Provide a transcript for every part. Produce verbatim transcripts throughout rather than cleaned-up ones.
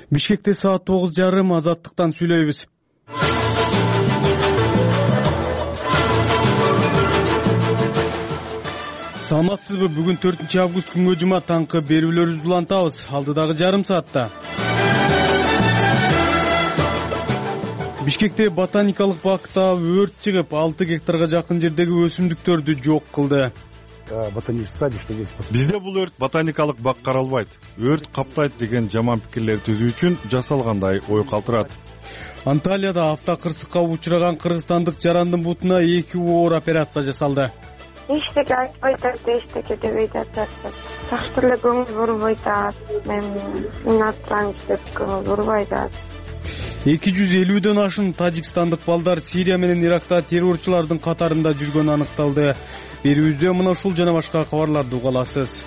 Бишкекте саат тогуз жарым Азаттыктан сүйлөйбүз. Саламатсызбы? Бүгүн төртүнчү август күнгө жума таңкы берүүлөрүбүз улантабыз. Алдыдагы жарым саатта Бишкекте ботаникалык бакта өрт чыгып, алты гектарга жакын жердеги өсүмдүктөрдү жок кылды. Бизде бул өрт ботаникалык бак каралбайт, өрт каптайт деген жаман пикирлер түзүү үчүн жасалгандай ой калтырат. Анталияда автокырсыкка учураган кыргызстандык жарандын бутуна эки оор операция жасалды. Эчтеке айтпайт атат, эчтеке дебейт атат. Такыр эле көңүл бурбайт атат. Мен инаттанч деп көңүл бурбайт атат. эки жүз элүүдөн ашын тажикстандык балдар Сирия менен Иракта террорчулардын катарында жүргөнү аныкталды. Берүүбүздө мына ушул жана башка кабарларды уга аласыз.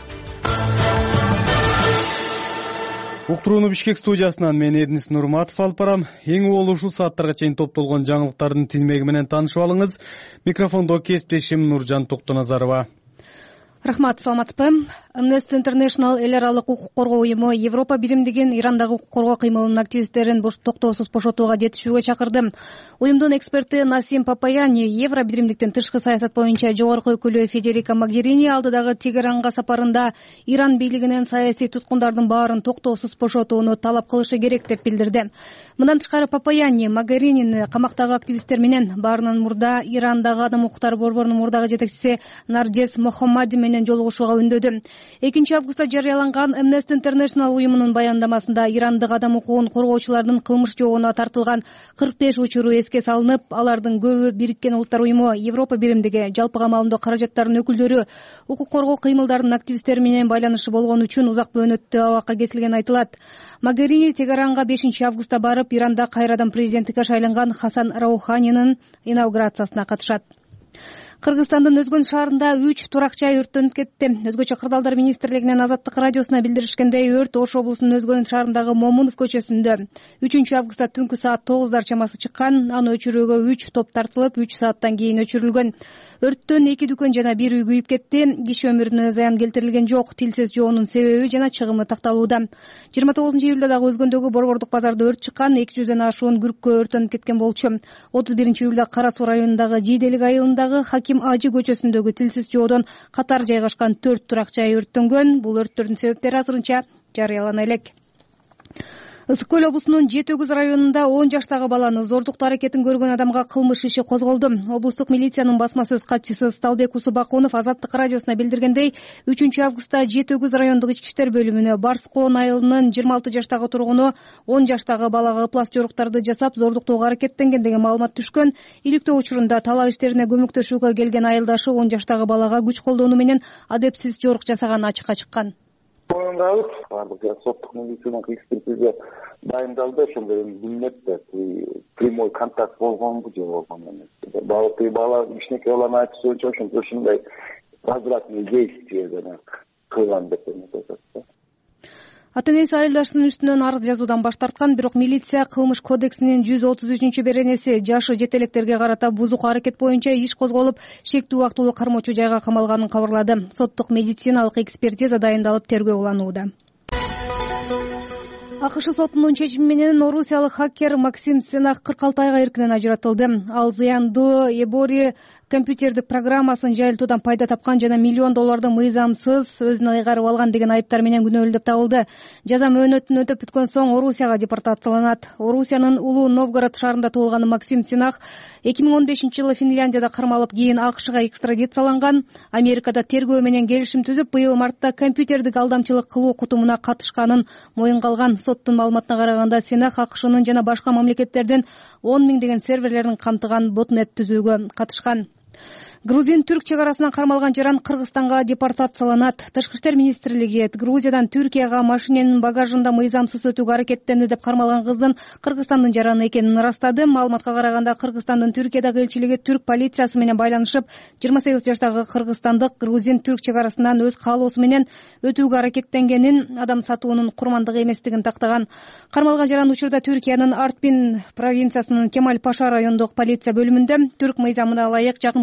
Уктурууну Бишкек студиясынан мен Эрнис Нурматов алып барам. Эң уол ушул сааттарга чейин топтолгон жаңылыктардын тизмеги менен таанышып алыңыз. Микрофондо кесиптешим Нуржан Токтоназарова. Рахмат, саламатсызбы? Amnesty International эл аралык укук коргоо уюму Европа биримдигин Ирандагы укук коргоо кыймылынын активисттерин токтоосуз бошотууга жетишүүгө чакырды. Уюмдун эксперти Насим Папаяни Евро биримдиктен тышкы саясат боюнча жогорку өкүлү Федерика Могерини алдыдагы Тегеранга сапарында Иран бийлигинен саясий туткундардын баарын токтоосуз бошотууну талап кылышы керек деп билдирди. Мындан тышкары Папаяни Могеринини камактагы активисттер менен баарынан мурда Ирандагы адам укуктары борборунун мурдагы жетекчиси Наржес Мохаммади менен жолугушууга үндөдү. экинчи августта жарыяланган Amnesty International уюмунун баяндамасында ирандык адам укугун коргоочулардын кылмыш жообуна тартылган кырк беш учуру эске салынып, алардын көбү Бириккен Улуттар уюму, Европа биримдиги, жалпы камалымдуу каражаттардын өкүлдөрү, укук коргоо кыймылдарынын активисттери менен байланышы болгон үчүн узак бөөнөттүү абакка кесилгени айтылат. Могерини Тегеранга бешинчи августта барып, Иранда кайрадан президенттикке шайланган Хасан Рауханинин инаугурациясына катышат. Кыргызстандын Өзгөн шаарында үч турак жай өрттөнүп кетти. Өзгөчө кырдаалдар министрлигинин Азаттык радиосуна билдиришкендей, өрт Ош облусунун Өзгөн шаарындагы Момунов көчөсүндө үчүнчү августта түнкү саат тогуздар чамасы чыккан. Аны өчүрүүгө үч топ тартылып, үч сааттан кийин өчүрүлгөн. Өрттөн эки дүкөн жана бир үй күйүп кетти. Киши өмүрүнө зыян келтирилген жок. Тилсиз жоонун себеби жана чыгымы такталууда. жыйырма тогузунчу июлда дагы Өзгөндөгү борбордук базарда өрт чыккан. эки жүздөн ашуун күрккө өрттөнүп кеткен болчу. отуз биринчи июлда Кара Суу районундагы Жийделик айылындагы Хаким Ажы көчөсүндөгү тилсиз жоодон катар жайгашкан төрт турак жай өрттөнгөн. Бул өрттөрдүн себептери азырынча жарыялана элек. Ысык көл облусунун Жети Өгүз районунда он жаштагы баланы зордуктоо аракетин көргөн адамга кылмыш иши козголду. Облустук милициянын басма сөз катчысы Сталбек Усубакунов Азаттык радиосуна билдиргендей, үчүнчү августта Жети Өгүз райондук ички иштер бөлүмүнө Барскоон айылынын жыйырма алты жаштагы тургуну он жаштагы балага ыплас жоруктарды жасап зордуктоого аракеттенген деген маалымат түшкөн. Иликтөө учурунда талаа иштерине көмөктөшүүгө келген айылдашы он жаштагы балага күч колдонуу менен адепсиз жорук жасаганы ачыкка чыккан. Моюндабыз баардык соттук медициналык экспертиза дайындалды, ошондой бүнөттө прямой контакт болгонбу же болгон эмес. Балык бала кичинекей баланын айтышы боюнча ошондой возвратный действие кылган деп айтышат. Ата-энеси айылдашынын үстүнөн арыз жазуудан баш тарткан, бирок милиция кылмыш кодексинин жүз отуз үчүнчү беренеси жашы жетелектерге карата бузук аракет боюнча иш козголуп, шектүү убактылуу кармоочу жайга камалганын кабарлады. Соттук медициналык экспертиза дайындалып, тергөө уланууда. АКШ сотунун чечими менен орусиялык хакер Максим Сенах кырк алты айга эркинен ажыратылды. Ал зыяндуу Эбори компьютердик программасын жайылтуудан пайда тапкан жана миллион долларды мыйзамсыз өзүнө ыйгарып алган деген айыптар менен күнөөлүү деп табылды. Жаза мөөнөтүн өтөп бүткөн соң Орусияга депортацияланат. Орусиянын Улуу Новгород шаарында туулган Максим Сенах эки миң он бешинчи жылы Финляндияда кармалып, кийин АКШга экстрадицияланган. Америкада тергөө менен келишим түзүп, быйыл мартта компьютердик алдамчылык кылуу кутумуна катышканын моюнга алган. Соттун маалыматына караганда, Сенах АКШнын жана башка мамлекеттердин он миңдеген серверлерин камтыган ботнет түзүүгө катышкан. Грузин-түрк чек арасынан кармалган жаран Кыргызстанга депортацияланат. Тышкы иштер министрлиги Грузиядан Түркияга машиненин багажында мыйзамсыз өтүүгө аракеттенди деп кармалган кыздын Кыргызстандын жараны экенин ырастады. Маалыматка караганда, Кыргызстандын Түркиядагы элчилиги түрк полициясы менен байланышып, жыйырма сегиз жаштагы кыргызстандык грузин-түрк чек арасынан өз каалоосу менен өтүүгө аракеттенгенин, адам сатуунун курмандыгы эместигин тактаган. Кармалган жаран учурда Түркиянын Артпин провинциясынын Кемаль Паша райондук полиция бөлүмүндө. Түрк мыйзамына ылайык жакынкы күндөрдө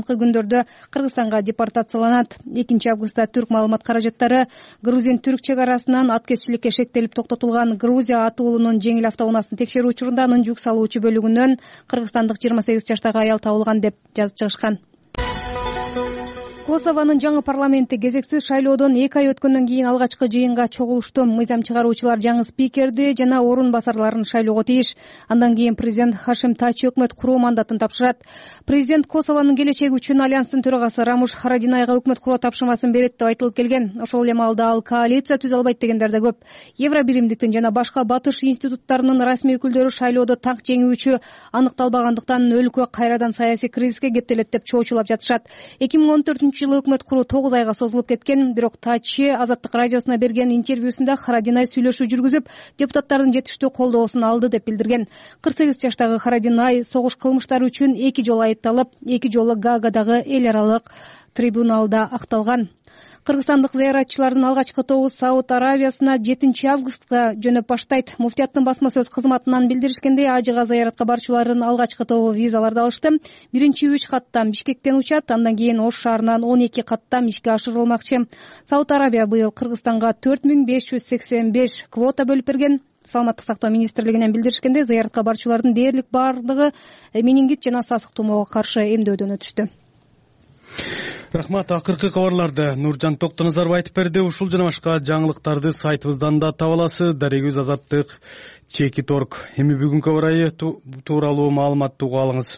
өкүлдөрдө Кыргызстанга депортацияланат. экинчи августта түрк маалымат каражаттары Грузин-түрк чек арасынан аткезчиликке шектелип токтотулган Грузия аты уулунун жеңил автоунаасын текшерүү учурунда анын жүк салуучу бөлүгүнөн кыргызстандык жыйырма сегиз жаштагы аял табылган деп жазып чыгышкан. Косованын жаңы парламенти кезексиз шайлоодон эки ай өткөндөн кийин алгачкы жыйынга чогулушту. Мыйзам чыгаруучулар жаңы спикерди жана орун басарларын шайлоого тийиш. Андан кийин президент Хашим Тачи өкмөт куруу мандатын тапшырат. Президент Косованын келечеги үчүн альянстын төрагасы Рамуш Харадинайга өкмөт куруу тапшырмасын берет деп айтылып келген. Ошол эле маалда ал коалиция түзө албайт дегендер да көп. Евробиримдиктин жана башка батыш институттарынын расмий өкүлдөрү шайлоодо так жеңүүчү аныкталбагандыктан өлкө кайрадан саясий кризиске кептелет деп чоочулап жатышат. эки миң он төртүнчү жылы өкмөт куруу тогуз айга созулуп кеткен. Бирок Тачи Азаттык радиосуна берген интервьюсунда Харадинай сүйлөшүү жүргүзүп, депутаттардын жетиштүү колдоосун алды деп билдирген. кырк сегиз жаштагы Харадинай согуш кылмыштары үчүн эки жолу айыпталып, эки жолу Гаагадагы эл аралык трибуналда акталган. Кыргызстандык зыяратчылардын алгачкы тобу Сауд Аравиясына жетинчи августта жөнөп баштайт. Муфтияттын басма сөз кызматынан билдиришкендей, ажыга зыяратка барчулардын алгачкы тобу визаларды алышты. Биринчи үч каттам Бишкектен учат, андан кийин Ош шаарынан он эки каттам ишке ашырылмакчы. Сауд Аравия быйыл Кыргызстанга төрт миң беш жүз сексен беш квота бөлүп берген. Саламаттык сактоо министрлигинен билдиришкендей, зыяратка барчулардын дээрлик бардыгы менингит жана сасык тумоого каршы эмдөөдөн өтүштү. Рахмат. Акыркы кабарларды Нуржан Токтоназаров айтып берди. Ушул жана башка жаңылыктарды сайтыбыздан да таба аласыз. Дарегибиз Азаттык чекит точка орг. Эми бүгүнкү орайы тууралуу маалыматты угуп алыңыз.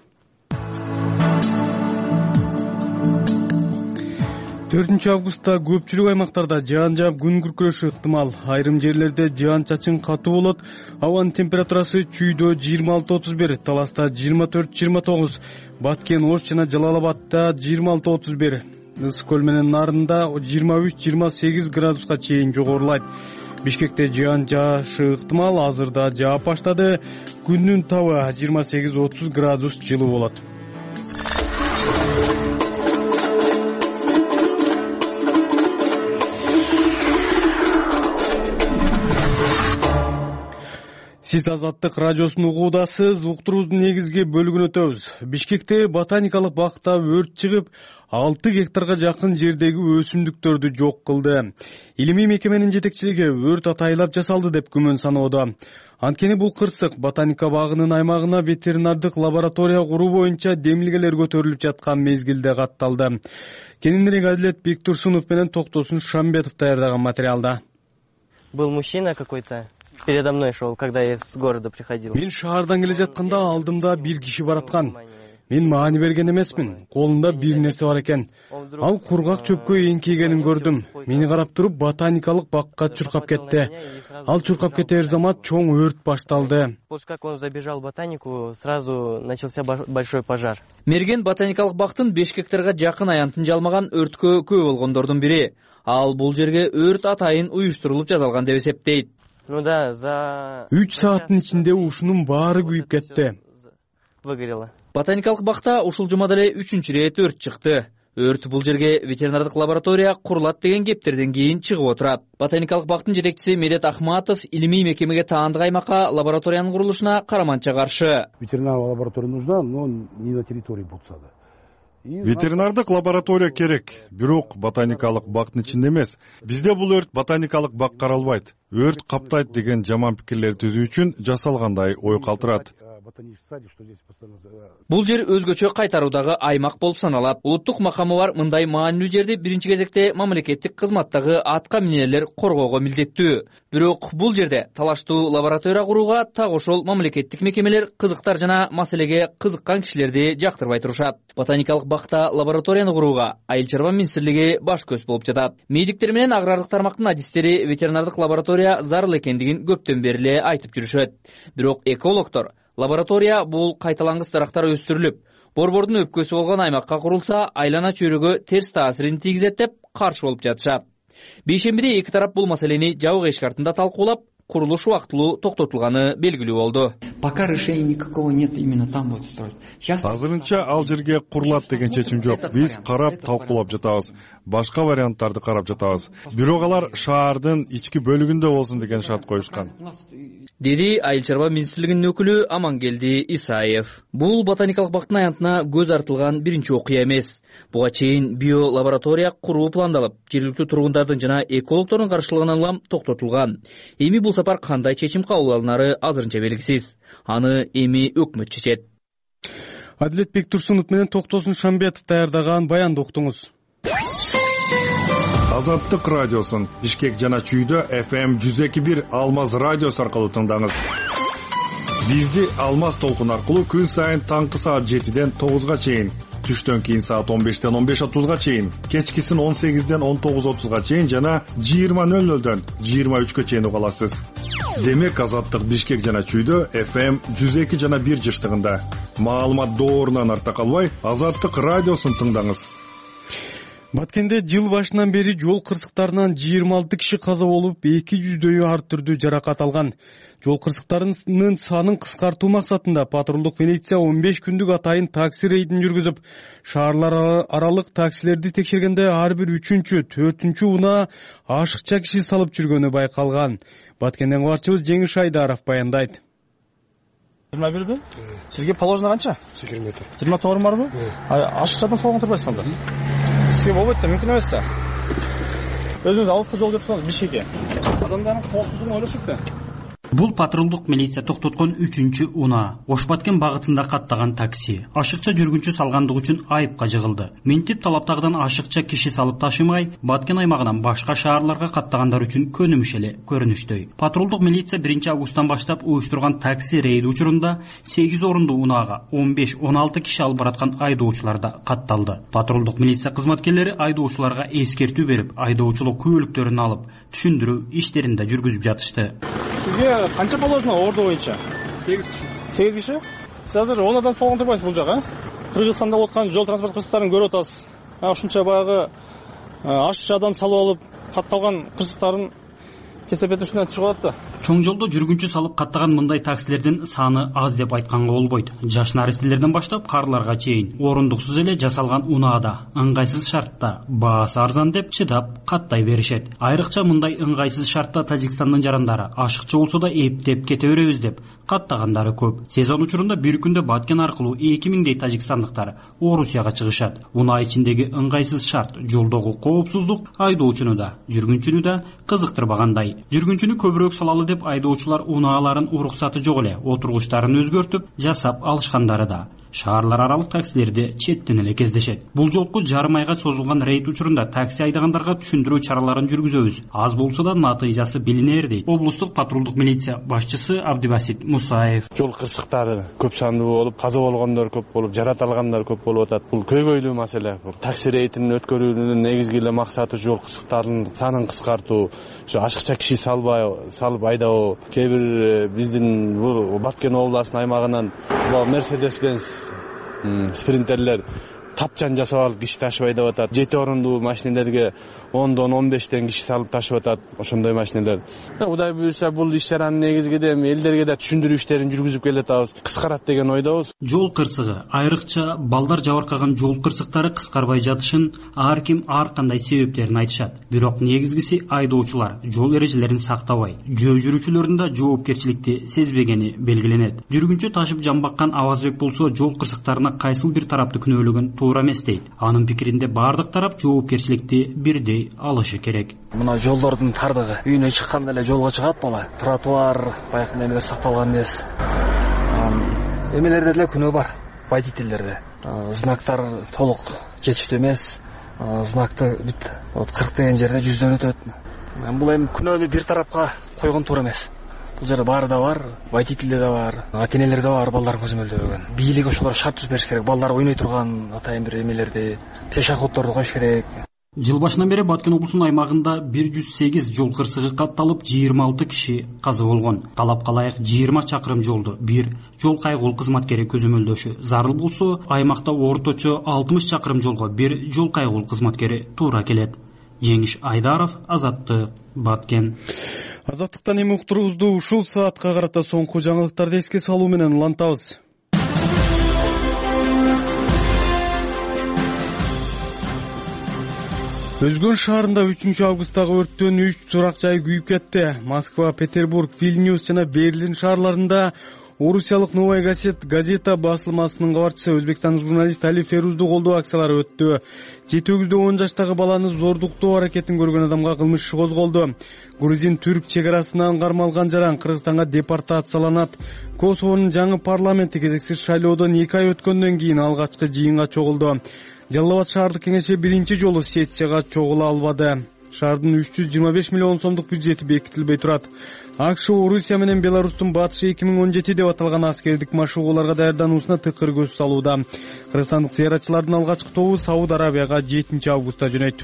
төртүнчү августта көпчүлүк аймактарда жаан жаап күн күркүрөшү ыктымал. Айрым жерлерде жаан чачын катуу болот. Абанын температурасы чүйдө жыйырма алты отуз бир, Таласта жыйырма төрт жыйырма тогуз, Баткен, Ош жана Жалал-Абадта жыйырма алты отуз бир, Ысык көл менен Нарында жыйырма үч жыйырма сегиз градуска чейин жогорулайт. Бишкекте жаан жаашы ыктымал. Азырда жаап баштады. Күндүн табы жыйырма сегиз отуз градус жылуу болот. Сиз Азаттык радиосун угуудасыз. Уктуруубуздун негизги бөлүгүнө өтөбүз. Бишкекте ботаникалык бакта өрт чыгып, алты гектарга жакын жердеги өсүмдүктөрдү жок кылды. Илимий мекеменин жетекчилиги өрт атайлап жасалды деп күмөн саноодо. Анткени бул кырсык ботаника багынын аймагына ветеринардык лаборатория куруу боюнча демилгелер көтөрүлүп жаткан мезгилде катталды. Кененирээк Адилет Бектурсунов менен Токтосун Шамбетов даярдаган материалда. Был мужчина какой-то передо мной шел, когда я из города приходил. Мен шаардан келе жатканда алдымда бир киши бараткан. Мен маани берген эмесмин. Колунда бир нерсе бар экен. Ал кургак чөпкө эңкейгенин көрдүм. Мени карап туруп ботаникалык бакка чуркап кетти. Ал чуркап кетер замат чоң өрт башталды. После как он забежал в ботанику, сразу начался большой пожар. Мерген ботаникалык бактын беш гектарга жакын аянтын жалмаган өрткө күбө болгондордун бири. Ал бул жерге өрт атайын уюштурулуп жасалган деп эсептейт. Ну да, за үч сааттын ичинде ушунун баары күйүп кетти. Выгорело. Ботаникалык бакта ушул жумада эле үчүнчү ирет өрт чыкты. Өрт бул жерге ветеринардык лаборатория курулат деген кептерден кийин чыгып отурат. Ботаникалык бактын жетекчиси Медет Ахматов илимий мекемеге таандык аймакка лабораториянын курулушуна караманча каршы. Ветеринарная лаборатория нужна, но не на территории Буксада. Ветеринардык лаборатория керек, бирок ботаникалык бактын ичинде эмес. Бизде бул өрт ботаникалык бак каралбайт. Өрт каптайт деген жаман пикирлер түзүү үчүн жасалгандай ой калтырат. Бул жер өзгөчө кайтаруудагы аймак болуп саналат. Улуттук макамы бар мындай маанилүү жерди биринчи кезекте мамлекеттик кызматтагы атка минелер коргоого милдеттүү. Бирок бул жерде талаштуу лаборатория курууга так ошол мамлекеттик мекемелер кызыктар жана маселеге кызыккан кишилерди жактырбай турушат. Ботаникалык бакта лабораторияны курууга Айыл чарба министрлиги баш көз болуп жатат. Медиктер менен агрардык тармактын адистери ветеринардык лаборатория зарыл экендигин көптөн бери эле айтып жүрүшөт. Бирок экологдор лаборатория бул кайталангыс дарактар өстүрүлүп, борбордун өпкөсү болгон аймакка курулса, айлана чөйрөгө терс таасирин тийгизет деп каршы болуп жатышат. Бейшембиде эки тарап бул маселени жабык эшик артында талкуулап, курулуш убактылуу токтотулганы белгилүү болду. Пока решения никакого нет, именно там будут строить. Азырынча ал жерге курулат деген чечим жок. Биз карап талкуулап жатабыз. Башка варианттарды карап жатабыз. Бирок алар шаардын ички бөлүгүндө болсун деген шарт коюшкан, деди Айыл чарба министрлигинин өкүлү Амангелди Исаев. Бул ботаникалык бактын аянтына көз артылган биринчи окуя эмес. Буга чейин биолаборатория куруу пландалып, жергиликтүү тургундардын жана экологдордун каршылыгынан улам токтотулган. Эми бул сапар кандай чечим кабыл алынары азырынча белгисиз. Аны эми өкмөт чечет. Адилет Бектурсунов менен Токтосун Шамбетов даярдаган баянды уктуңуз. Азаттык радиосун Бишкек жана Чүйдө эф эм жүз эки бир Алмаз радиосу аркылуу тыңдаңыз. Бизди Алмаз толкун аркылуу күн сайын таңкы саат жетиден тогузга чейин, түштөн кийин саат он бештен он беш отузга чейин, кечкисин он сегизден он тогуз отузга чейин жана жыйырма нөл нөлдөн жыйырма үчкө чейин уга аласыз. Демек Азаттык Бишкек жана Чүйдө эф эм жүз эки жана бир жыштыгында. Маалымат доорунан арта калбай, Азаттык радиосун тыңдаңыз. Баткенде жыл башынан бери жол кырсыктарынан жыйырма алты киши каза болуп, эки жүздөйү ар түрдүү жаракат алган. Жол кырсыктарынын санын кыскартуу максатында патрулдук милиция он беш күндүк атайын такси рейдин жүргүзүп, шаарлар аралык таксилерди текшергенде ар бир үчүнчү, төртүнчү унаа ашыкча киши салып жүргөнү байкалган. Баткенден кабарчыбыз Жеңиш Айдаров баяндайт. жыйырма бирби? Сизге положено канча? жыйырма метр. жыйырма тогуз барбы? Ашыкчадан солгон турбайсыз анда. Сизге болбойт да, мүмкүн эмес да. Өзүңүз алыска жол жүрүп турсаңыз Бишкекке. Адамдардын коопсуздугун ойлошук да. Бул патрулдук милиция токтоткон үчүнчү унаа Ош-Баткен багытында каттаган такси. Ашыкча жүргүнчү салгандыгы үчүн айыпка жыгылды. Ментип талаптагыдан ашыкча киши салып ташымай, Баткен аймагынан башка шаарларга каттагандар үчүн көнүмүш эле көрүнүштөй. Патрулдук милиция биринчи августтан баштап уюштурган такси рейди учурунда сегиз орундуу унаага он беш он алты киши алып бараткан айдоочулар да катталды. Патрулдук милиция кызматкерлери айдоочуларга эскертүү берип, айдоочулук күбөлүктөрүн алып, түшүндүрүү иштерин да жүргүзүп жатышты. Сизге канча положено орду боюнча? сегиз киши. сегиз киши? Сиз азыр он адам солгон турбайсыз бул жака? Кыргызстанда болуп аткан жол транспорт кырсыктарын көрүп атасыз. Ушунча баягы ашыкча адам салып алып, катталган кырсыктарын кесепет үстүнөн чыгып атты. Чоң жолдо жүргүнчү салып каттаган мындай таксилердин саны аз деп айтканга болбойт. Жаш наристелерден баштап карларга чейин орундуксуз эле жасалган унаада ыңгайсыз шартта баасы арзан деп чыдап каттай беришет. Айрыкча мындай ыңгайсыз шартта Тажикстандын жарандары ашыкча болсо да эптеп кете беребиз деп каттагандары көп. Сезон учурунда бир күндө Баткен аркылуу эки миңдей тажикстандыктар Орусияга чыгышат. Унаа ичиндеги ыңгайсыз шарт жолдогу коопсуздук айдоочуну да, жүргүнчүнү да кызыктырбагандай. Жүргүнчүнү көбүрөөк салалы деп айдоочулар унааларын уруксаты жок эле отургучтарын өзгөртүп жасап алышкандары да. Шаарлар аралык таксилерди четтен эле кездешет. Бул жолку жарым айга созулган рейд учурунда такси айдагандарга түшүндүрүү чараларын жүргүзөбүз. Аз болсо да натыйжасы билинер дейт облустук патрулдук милиция башчысы Абдибасит Мусаев. Жол кырсыктары көп сандуу болуп, каза болгондор көп болуп, жарат алгандар көп болуп атат. Бул көйгөйлүү маселе. Такси рейдин өткөрүүнүн негизги эле максаты жол кырсыктарынын санын кыскартуу, ошо ашыкча киши салбай, салып айдоо. Кээ бир биздин бул Баткен областынын аймагынан Mercedes-Benz спринтерлер тапчан жасап алып киши ташып айдап атат. жети орундуу машинелерге ондон он бештен киши салып ташып атат. Ошондой машинелер. Кудай буйрса бул иш чаранын негизгиде элдерге да түшүндүрүү иштерин жүргүзүп келатабыз. Кыскарат деген ойдобуз. Жол кырсыгы, айрыкча балдар жабыркаган жол кырсыктары кыскарбай жатышын ар ким ар кандай себептерин айтышат. Бирок негизгиси айдоочулар жол эрежелерин сактабай, жөө жүрүүчүлөрдүн да жоопкерчиликти сезбегени белгиленет. Жүргүнчү ташып жамбаккан Авазбек болсо жол кырсыктарына кайсыл бир тарапты күнөөлөгөн туура эмес дейт. Анын пикиринде бардык тарап жоопкерчиликти бирдей алышы керек. Мына жолдордун тардыгы үйүнөн чыкканда эле жолго чыгат бала. Тротуар баягы немелер сакталган эмес. Эмелерде деле күнөө бар, водительдерде. Знактар толук жетиштүү эмес. Знакты бүт вот кырк деген жерде жүздөн өтөт. Бул эми күнөөнү бир тарапка койгон туура эмес. Бул жерде баары да бар, водительде да бар, ата-энелер да бар, балдар көзөмөлдөгөн. Бийлик ошолор шарт түзүп бериш керек. Балдар ойной турган атайын бир эмелерди, пешеходдорду коюш керек. Жыл башынан бери Баткен облусунун аймагында бир жүз сегиз жол кырсыгы катталып, жыйырма алты киши каза болгон. Талапка ылайык жыйырма чакырым жолду бир жол кайгыл кызматкери көзөмөлдөшү зарыл болсо, аймакта орточо алтымыш чакырым жолго бир жол кайгыл кызматкери туура келет. Жеңиш Айдаров, Азаттык, Баткен. Азаттыктан эми уктуруубузду ушул саатка карата соңку жаңылыктарды эске салуу менен улантабыз. Өзгөн шаарында үчүнчү августтагы өрттөн үч турак жай күйүп кетти. Москва, Петербург, Вильнюс жана Берлин шаарларында Орусиялык Новая газета басылмасынын кабарчысы Өзбекстан журналист Али Ферузду колдоо акциялары өттү. жети өгүздө он жаштагы баланы зордуктоо аракетин көргөн адамга кылмыш иши козголду. Грузин-түрк чегарасынан кармалган жаран Кыргызстанга депортацияланат. Косовонун жаңы парламенти кезексиз шайлоодон эки ай өткөндөн кийин алгачкы жыйынга чогулду. Жалал Абад шаардык кеңеши биринчи жолу сессияга чогула албады. Шаардын үч жүз жыйырма беш миллион сомдук бюджети бекитилбей турат. АКШ Орусия менен Беларустун батышы эки миң он жети деп аталган аскердик машыгууларга даярдануусуна тыкыр көз салууда. Кыргызстандык зыяратчылардын алгачкы тобу Сауд Арабияга жетинчи августта жөнөйт.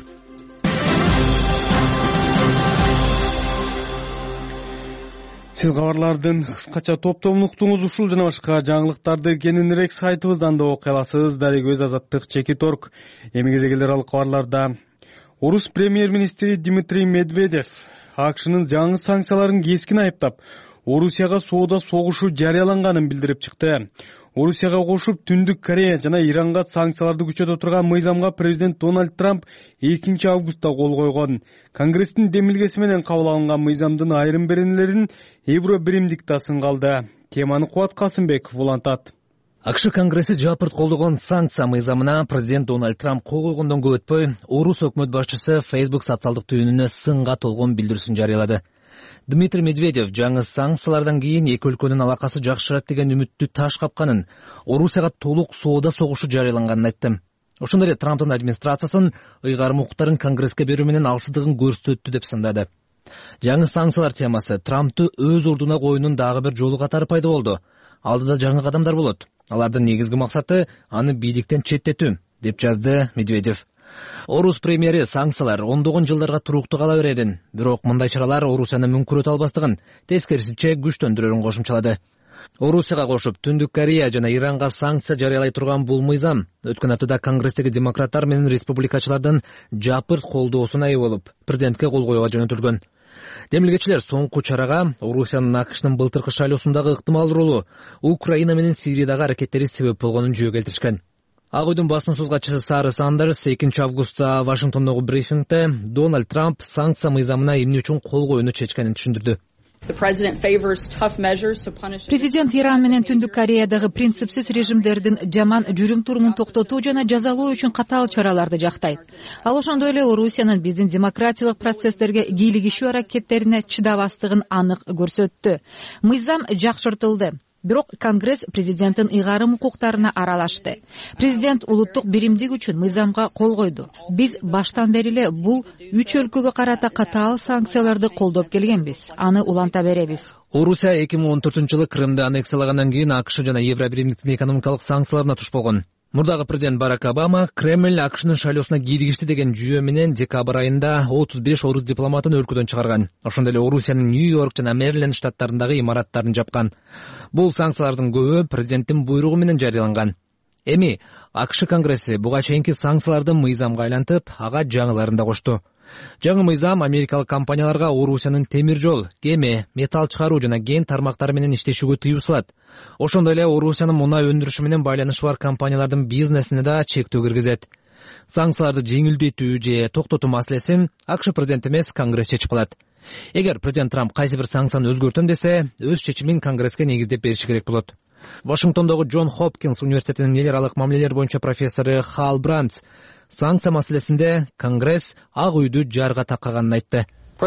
Сиз кабарлардын кыскача топтомун уктуңуз. Ушул жана башка жаңылыктарды кененирээк сайтыбыздан да окуй аласыз. Дарек-өз азаттык чекиторг. Эми кезек эле кабарларда. Орус премьер-министри Дмитрий Медведев АКШнын жаңы санкцияларын кескин айыптап, Орусияга соода согушу жарыяланганын билдирип чыкты. Орусияга кошуп Түндүк Корея жана Иранга санкцияларды күчөтө турган мыйзамга президент Дональд Трамп экинчи августта кол койгон. Конгресстин демилгеси менен кабыл алынган мыйзамдын айрым беренелерин евро биримдик да сынгалды. Теманы Кубат Касымбеков улантат. АКШ Конгресси жапырт колдогон санкция мыйзамына президент Дональд Трамп кол койгондон көп өтпөй, Орус өкмөт башчысы Facebook социалдык түйүнүнө сынга толгон билдирүүсүн жарыялады. Дмитрий Медведев жаңы санкциялардан кийин эки өлкөнүн алакасы жакшырат деген үмүттү таш капканын, Орусияга толук соода согушу жарыяланганын айтты. Ошондой эле Трамптын администрациясын ыйгарым укуктарын Конгресске берүү менен алсыздыгын көрсөттү деп сындады. Жаңы санкциялар темасы Трамптты өз ордуна коюунун дагы бир жолу катары пайда болду. Алдыда жаңы кадамдар болот. Алардын негизги максаты аны бийликтен четтетүү, деп жазды Медведев. Орус премьери санкциялар ондогон жылдарга туруктуу кала берерин, бирок мындай чаралар Орусияны мүмкүрөтө албастыгын, тескерисинче күчтөндүрөрүн кошумчалады. Орусияга кошуп Түндүк Корея жана Иранга санкция жарыялай турган бул мыйзам өткөн аптада Конгресстеги демократтар менен республикачылардын жапырт колдоосуна ээ болуп, президентке кол коюуга жөнөтүлгөн. Демилгечилер соңку чарага Орусиянын АКШнын былтыркы шайлоосундагы ыктымал ролу Украина менен Сириядагы аракеттери себеп болгонун жөө келтиришкен. Ак үйдүн басмасөз катчысы Сара Сандерс экинчи августта Вашингтондогу брифингде Дональд Трамп санкция мыйзамына эмне үчүн кол коюуну чечкенин түшүндүрдү. Президент Иран менен Түндүк Кореядагы принципсиз режимдердин жаман жүрүм турумун токтотуу жана жазалоо үчүн катаал чараларды жактайт. Ал ошондой эле Орусиянын биздин демократиялык процесстерге кийлигишүү аракеттерине чыдабастыгын анык көрсөттү. Мыйзам жакшыртылды. Бирок Конгресс президенттин ыйгарым укуктарына аралашты. Президент улуттук биримдик үчүн мыйзамга кол койду. Биз баштан бери эле бул үч өлкөгө карата катаал санкцияларды колдоп келгенбиз. Аны уланта беребиз. Орусия эки миң он төртүнчү жылы Крымды аннексиялагандан кийин АКШ жана Евро биримдиктин экономикалык санкцияларына туш болгон. Мурдагы президент Барак Обама Кремль АКШнын шайлоосуна кийлигишти деген жүйө менен декабрь айында отуз беш орус дипломатын өлкөдөн чыгарган. Ошондой эле Орусиянын Нью-Йорк жана Мэриленд штаттарындагы имараттарын жапкан. Бул санкциялардын көбү президенттин буйругу менен жарыяланган. Эми АКШ Конгресси буга чейинки санкцияларды мыйзамга айлантып, ага жаңыларын да кошту. Жаңы мыйзам америкалык компанияларга Орусиянын темир жол, кеме, металл чыгаруу жана кен тармактары менен иштешүүгө тыюу салат. Ошондой эле Орусиянын мунай өндүрүшү менен байланышы бар компаниялардын бизнесине да чектөө киргизет. Санкцияларды жеңилдетүү же токтотуу маселесин АКШ президенти эмес Конгресс чечип алат. Эгер президент Трамп кайсы бир санкцияны өзгөртөм десе, өз чечимин Конгресске негиздеп бериши керек болот. Вашингтондогу Джон Хопкинс университетинин эл аралык мамилелер боюнча профессору Хал Брандс санкция маселесинде Конгресс ак үйдү жарга таккаганын айтты.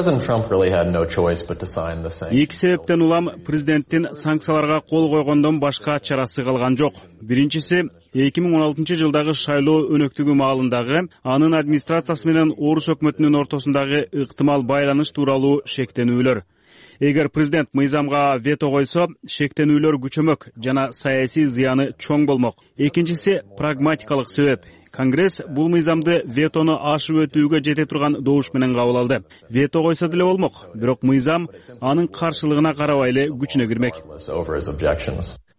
Эки себептен улам президенттин санкцияларга кол койгондон башка чарасы калган жок. Биринчиси эки миң он алтынчы жылдагы шайлоо өнөктүгү маалындагы анын администрациясы менен Орус өкмөтүнүн ортосундагы ыктымал байланыш тууралуу шектенүүлөр. Эгер президент мыйзамга вето койсо, шектенүүлөр күчөмөк жана саясий зыяны чоң болмок. Экинчиси прагматикалык себеп. Конгресс бул мыйзамды ветону ашып өтүүгө жете турган добуш менен кабыл алды. Вето койсо деле болмок, бирок мыйзам анын каршылыгына карабай эле күчүнө кирмек.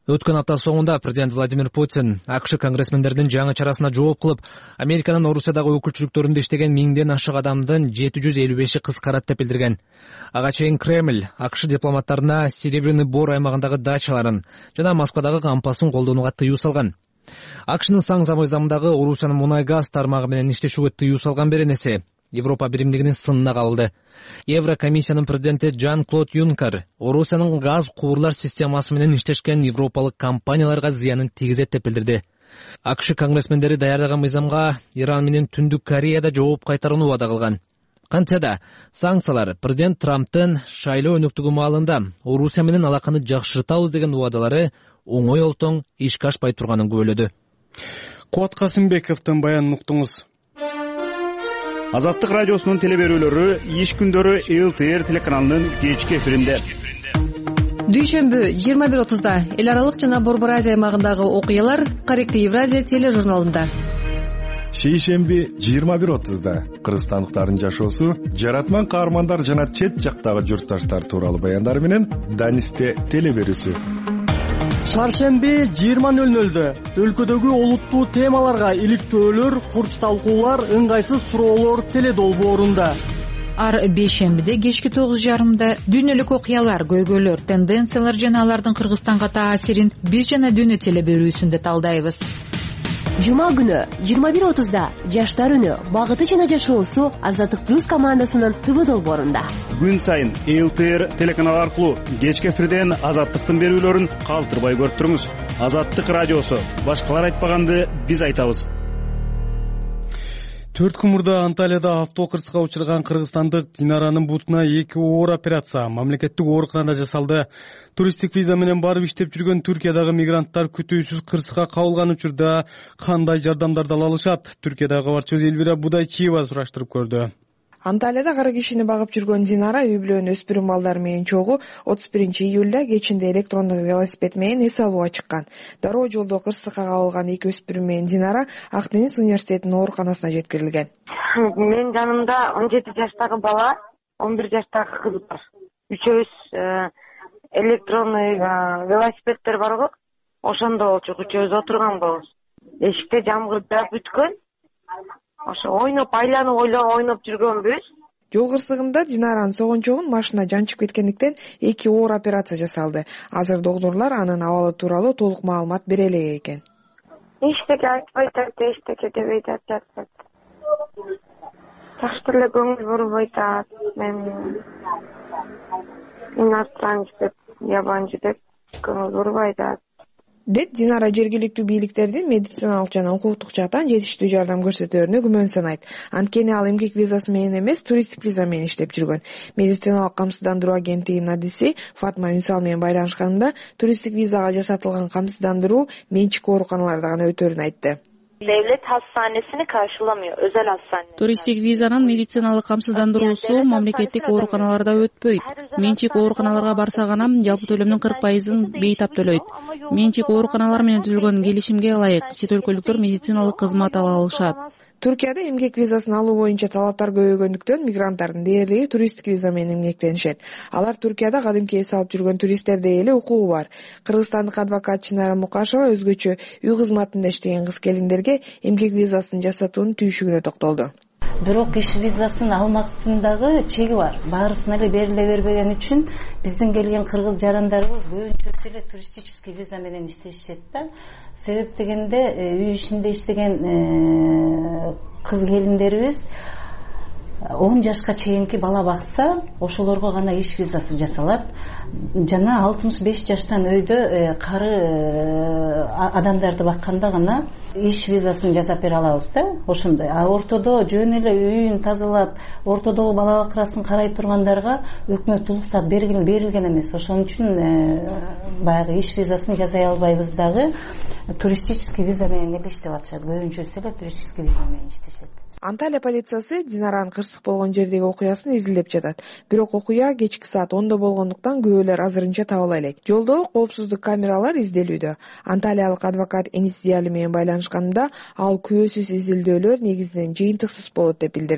Өткөн апта соңунда президент Владимир Путин АКШ конгрессмендердин жаңы чарасына жооп кылып, Американын Орусиядагы өкүлчүлүктөрүндө иштеген миңден ашык адамдын жети жүз элүү беши кыскарат деп билдирген. Ага чейин Кремль АКШ дипломаттарына Серебряный Бор аймагындагы дачаларын жана Москвадагы кампасын колдонууга тыюу салган. АКШнын санкция мыйзамындагы Орусиянын мунай газ тармагы менен иштешүүгө тыюу салган беренеси Европа биримдигинин сынына кабылды. Еврокомиссиянын президенти Жан-Клод Юнкер Орусиянын газ куурлар системасы менен иштешкен европалык компанияларга зыянын тийгизет деп билдирди. АКШ конгрессмендери даярдаган мыйзамга Иран менен Түндүк Кореяда жооп кайтарууну убада кылган. Кантсе да санкциялар президент Трамптын шайлоо өнөктүгү маалында Орусия менен алаканы жакшыртабыз деген убадалары оңой олтоң ишке ашпай турганын күбөлөдү. Кубат Касымбековдун баянын уктуңуз. Азаттык радиосунун телеберүүлөрү иш күндөрү эл тэ эр телеканалынын кечки эфиринде. Дүйшөмбү жыйырма бир отузда эл аралык жана Борбор Азия аймагындагы окуялар Корректив Евразия тележурналында. Шейшемби жыйырма бир отузда кыргызстандыктардын жашоосу, жаратман каармандар жана чет жактагы журтташтар тууралуу баяндар менен Данисте телеберүүсү. Шаршемби жыйырма нөл нөлдө өлкөдөгү олуттуу темаларга иликтөөлөр, курч талкуулар, ыңгайсыз суроолор теледолбоорунда. Ар бейшембиде кечки тогуз жарымда дүйнөлүк окуялар, көйгөйлөр, тенденциялар жана алардын Кыргызстанга таасирин биз жана дүйнө телеберүүсүндө талдайбыз. Жума күнү жыйырма бир отузда жаштар үнү, багыты жана жашоосу Азаттык плюс командасынын ТВ долбоорунда. Күн сайын эл тэ эр телеканалы аркылуу кечки эфирден Азаттыктын берүүлөрүн калтырбай көрүп туруңуз. Азаттык радиосу, башкалар айтпаганды биз айтабыз. Төрт күн мурда Анталияда автокырсыкка учурган кыргызстандык Динаранын бутуна эки оор операция мамлекеттик ооруканада жасалды. Туристтик виза менен барып иштеп жүргөн Түркиядагы мигранттар күтүүсүз кырсыкка кабылган учурда кандай жардамдарды ала алышат? Түркиядагы кабарчыбыз Элвира Будайчиева сураштырып көрдү. Анталияда кара кишини багып жүргөн Динара үй бүлөнүн өспүрүм балдары менен чогуу отуз биринчи июлда кечинде электрондук велосипед менен эс алууга чыккан. Дароо жолдо кырсыкка кабылган эки өспүрүм менен Динара Ак Дениз университетинин ооруканасына жеткирилген. Менин жанымда он жети жаштагы бала, он бир жаштагы кыз бар. Үчөөбүз электронный велосипедтер барго, ошондо болчук, үчөөбүз отурганбыз. Эшикте жамгыр жаап бүткөн. Ошо ойноп, айланып ойноп жүргөнбүз. Жол кырсыгында Динаранын согончогун машина жанчып кеткендиктен эки оор операция жасалды. Азыр доктурлар анын абалы тууралуу толук маалымат бере элек экен. Эчтеке айтпайт, эчтеке дебейт атат. Жакшы эле көңүл бурбойт атат. Мен иностранец деп, ябанчы деп көңүл бурбайт атат. Деп Динара жергиликтүү бийликтердин медициналык жана укуктук жактан жетиштүү жардам көрсөтөөрүнө күмөн санайт. Анткени ал эмгек визасы менен эмес, туристтик виза менен иштеп жүргөн. Медициналык камсыздандыруу агенттигинин адиси Фатма Үнсал менен байланышканда туристтик визага жасатылган камсыздандыруу менчик ооруканаларда гана өтөөрүн айтты. Devlet hastanesini karşılamıyor, özel hastane. Туристтик визанын медициналык камсыздандыруусу мамлекеттик ооруканаларда өтпөйт. Менчик ооруканаларга барса гана жалпы төлөмдүн кырк пайызын бейтап төлөйт. Менчик ооруканалар менен түзүлгөн келишимге ылайык чет өлкөлүктөр медициналык кызмат ала алышат. Түркияда эмгек визасын алуу боюнча талаптар көбөйгөндүктөн мигранттардын дээрлиги туристтик виза менен эмгектенишет. Алар Түркияда кадимки эс алып жүргөн туристтердей эле укугу бар. Кыргызстандык адвокат Чынара Мукашева өзгөчө үй кызматында иштеген кыз келиндерге эмгек визасын жасатуунун түйшүгүнө токтолду. Бирок иш визасын алмактын дагы чеги бар. Баарысына эле бериле бербеген үчүн биздин келген кыргыз жарандарыбыз көбүнчөсү эле туристический виза менен иштешет да. Себеп дегенде үй ишинде иштеген кыз келиндерибиз он жашка чейинки бала бакса, ошолорго гана иш визасы жасалат. Жана алтымыш беш жаштан өйдө кары адамдарды бакканда гана иш визасын жасап бере алабыз да. Ошондой. А ортодо жөн эле үйүн тазалап, ортодогу бала бакырасын карай тургандарга өкмөт уруксат берилген эмес. Ошон үчүн баягы иш визасын жасай албайбыз дагы. Туристический виза менен эле иштеп атышат. Көбүнчөсү эле туристический виза менен иштешет. Анталия полициясы Динаранын кырсык болгон жердеги окуясын изилдеп жатат. Бирок окуя кечки саат ондо болгондуктан күбөлөр азырынча табыла элек. Жолдо коопсуздук камералар изделүүдө. Анталиялык адвокат Энис Диали менен байланышканда ал күбөсүз изилдөөлөр негизинен жыйынтыксыз болот деп билдирди.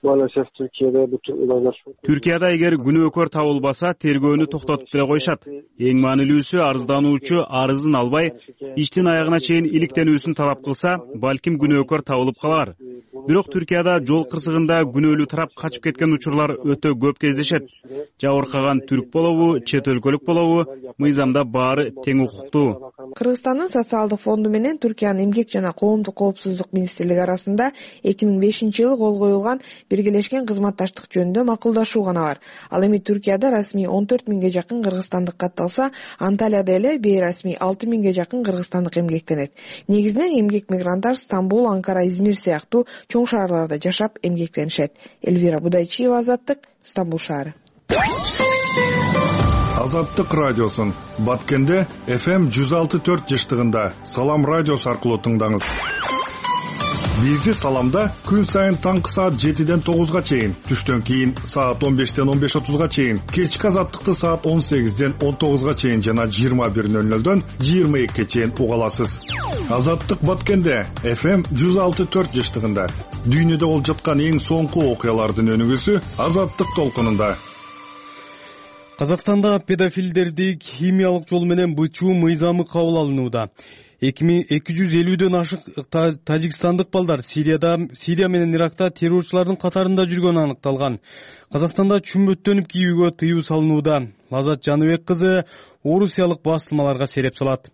Maalesef Türkiye'de bu tür olaylar çok. Түркияда эгер күнөөкөр табылбаса, тергөөнү токтотуп деле коюшат. Эң маанилүүсү арыздануучу арызын албай, иштин аягына чейин иликтенүүсүн талап кылса, балким күнөөкөр табылып калар. Бирок Түркияда жол кырсыгында күнөөлүү тарап качып кеткен учурлар өтө көп кездешет. Жабыркаган түрк болобу, чет өлкөлүк болобу, мыйзамда баары тең укуктуу. Кыргызстандын социалдык фонду менен Түркиянын эмгек жана коомдук коопсуздук министрлиги арасында эки миң бешинчи жылы кол коюлган биргелешкен кызматташтык жөнүндө макулдашуу гана бар. Ал эми Түркияда расмий он төрт миңге жакын кыргызстандык катталса, Анталияда эле бейрасмий алты миңге жакын кыргызстандык эмгектенет. Негизинен эмгек мигранттар Стамбул, Анкара, Измир сыяктуу чоң шаарларда жашап эмгектенишет. Эльвира Будайчиева, Азаттык, Стамбул шаары. Азаттык радиосун Баткенде эф эм жүз алты төрт жыштыгында Салам радиосу аркылуу тыңдаңыз. Бизди Саламда күн сайын таңкы саат жетиден тогузга чейин, түштөн кийин саат он бештен он беш отузга чейин, кечки Азаттыкты саат он сегизден он тогузга чейин жана жыйырма бир нөл нөлдөн жыйырма экиге чейин уга аласыз. Азаттык Баткенде эф эм жүз алты төрт жыштыгында дүйнөдө болуп жаткан эң соңку окуялардын өнүгүүсү Азаттык толкунунда. Казакстанда педофилдерди химиялык жол менен бычуу мыйзамы кабыл алынууда. эки жүз элүүдөн ашык тажикстандык балдар Сирияда, Сирия менен Иракта террорчулардын катарында жүргөнү аныкталган. Казакстанда чүмбөттөнүп кийүүгө тыюу салынууда. Лазат Жаныбек кызы орусиялык басылмаларга сереп салат.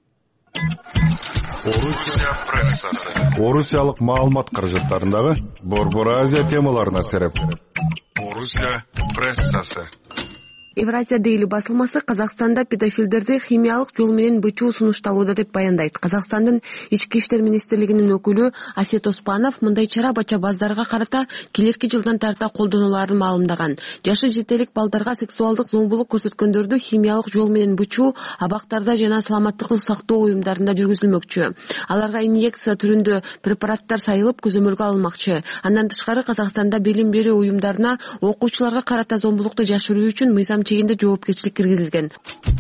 Орусия прессасы. Орусиялык маалымат каражаттарындагы Борбор Азия темаларына сереп. Орусия прессасы. Евразия Дейли басылмасы Казакстанда педофилдерди химиялык жол менен бычуу сунушталууда деп баяндайт. Казакстандын ички иштер министрлигинин өкүлү Асет Оспанов мындай чара бача баздарга карата келерки жылдан тарта колдонуларын маалымдаган. Жашы жетелик балдарга сексуалдык зомбулук көрсөткөндөрдү химиялык жол менен бычуу абактарда жана саламаттыкты сактоо уюмдарында жүргүзүлмөкчү. Аларга инъекция түрүндө препараттар сайылып көзөмөлгө алынмакчы. Андан тышкары Казакстанда билим берүү уюмдарына окуучуларга карата зомбулукту жашыруу үчүн мыйзам чегинде жоопкерчилик киргизилген.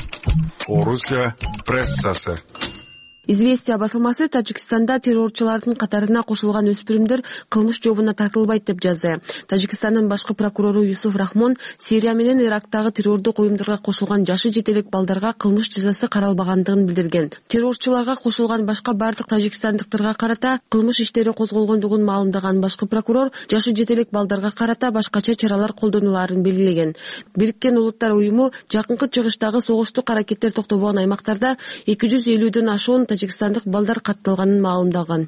Орусия прессасы. Известия басылмасы Тажикстанда террорчулардын катарына кошулган өспүрүмдөр кылмыш жообуна тартылбайт деп жазды. Тажикстандын башкы прокурору Юсуф Рахмон Сирия менен Ирактагы террордук уюмдарга кошулган жашы жетелик балдарга кылмыш жазасы каралбагандыгын билдирген. Террорчуларга кошулган башка бардык тажикстандыктарга карата кылмыш иштери козголгондугун маалымдаган башкы прокурор жашы жетелик балдарга карата башкача чаралар колдонуларын белгилеген. Бириккен Улуттар уюму жакынкы чыгыштагы согуштук аракеттер токтобогон аймактарда эки жүз элүүдөн ашуун тажикстандык балдар катталганын маалымдаган.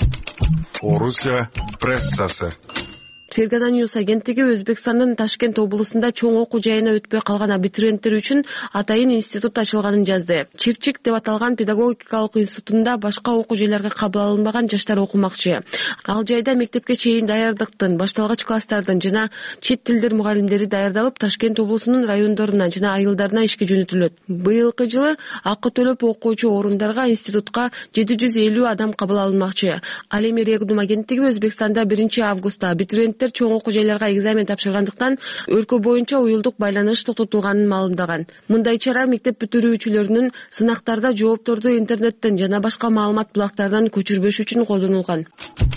Орусия прессасы. Фергана Ньюс агенттиги Өзбекстандын Ташкент облусунда чоң окуу жайына өтпөй калган абитуриенттер үчүн атайын институт ачылганын жазды. Чирчик деп аталган педагогикалык институтунда башка окуу жайларга кабыл алынбаган жаштар окумакчы. Ал жайда мектепке чейин даярдыктын, башталгыч класстардын жана чет тилдер мугалимдери даярдалып, Ташкент облусунун райондоруна жана айылдарына ишке жөнөтүлөт. Быйылкы жылы акы төлөп окуучу орундарга институтка жети жүз элүү адам кабыл алынмакчы. Ал эми Регдум агенттиги Өзбекстанда биринчи августта абитуриенттер чоң окуу жайларга экзамен тапшыргандыктан өлкө боюнча уюлдук байланыш токтотулганын маалымдаган. Мындай чара мектеп бүтүрүүчүлөрүнүн сынактарда жоопторду интернеттен жана башка маалымат булактардан көчүрбөш үчүн колдонулган.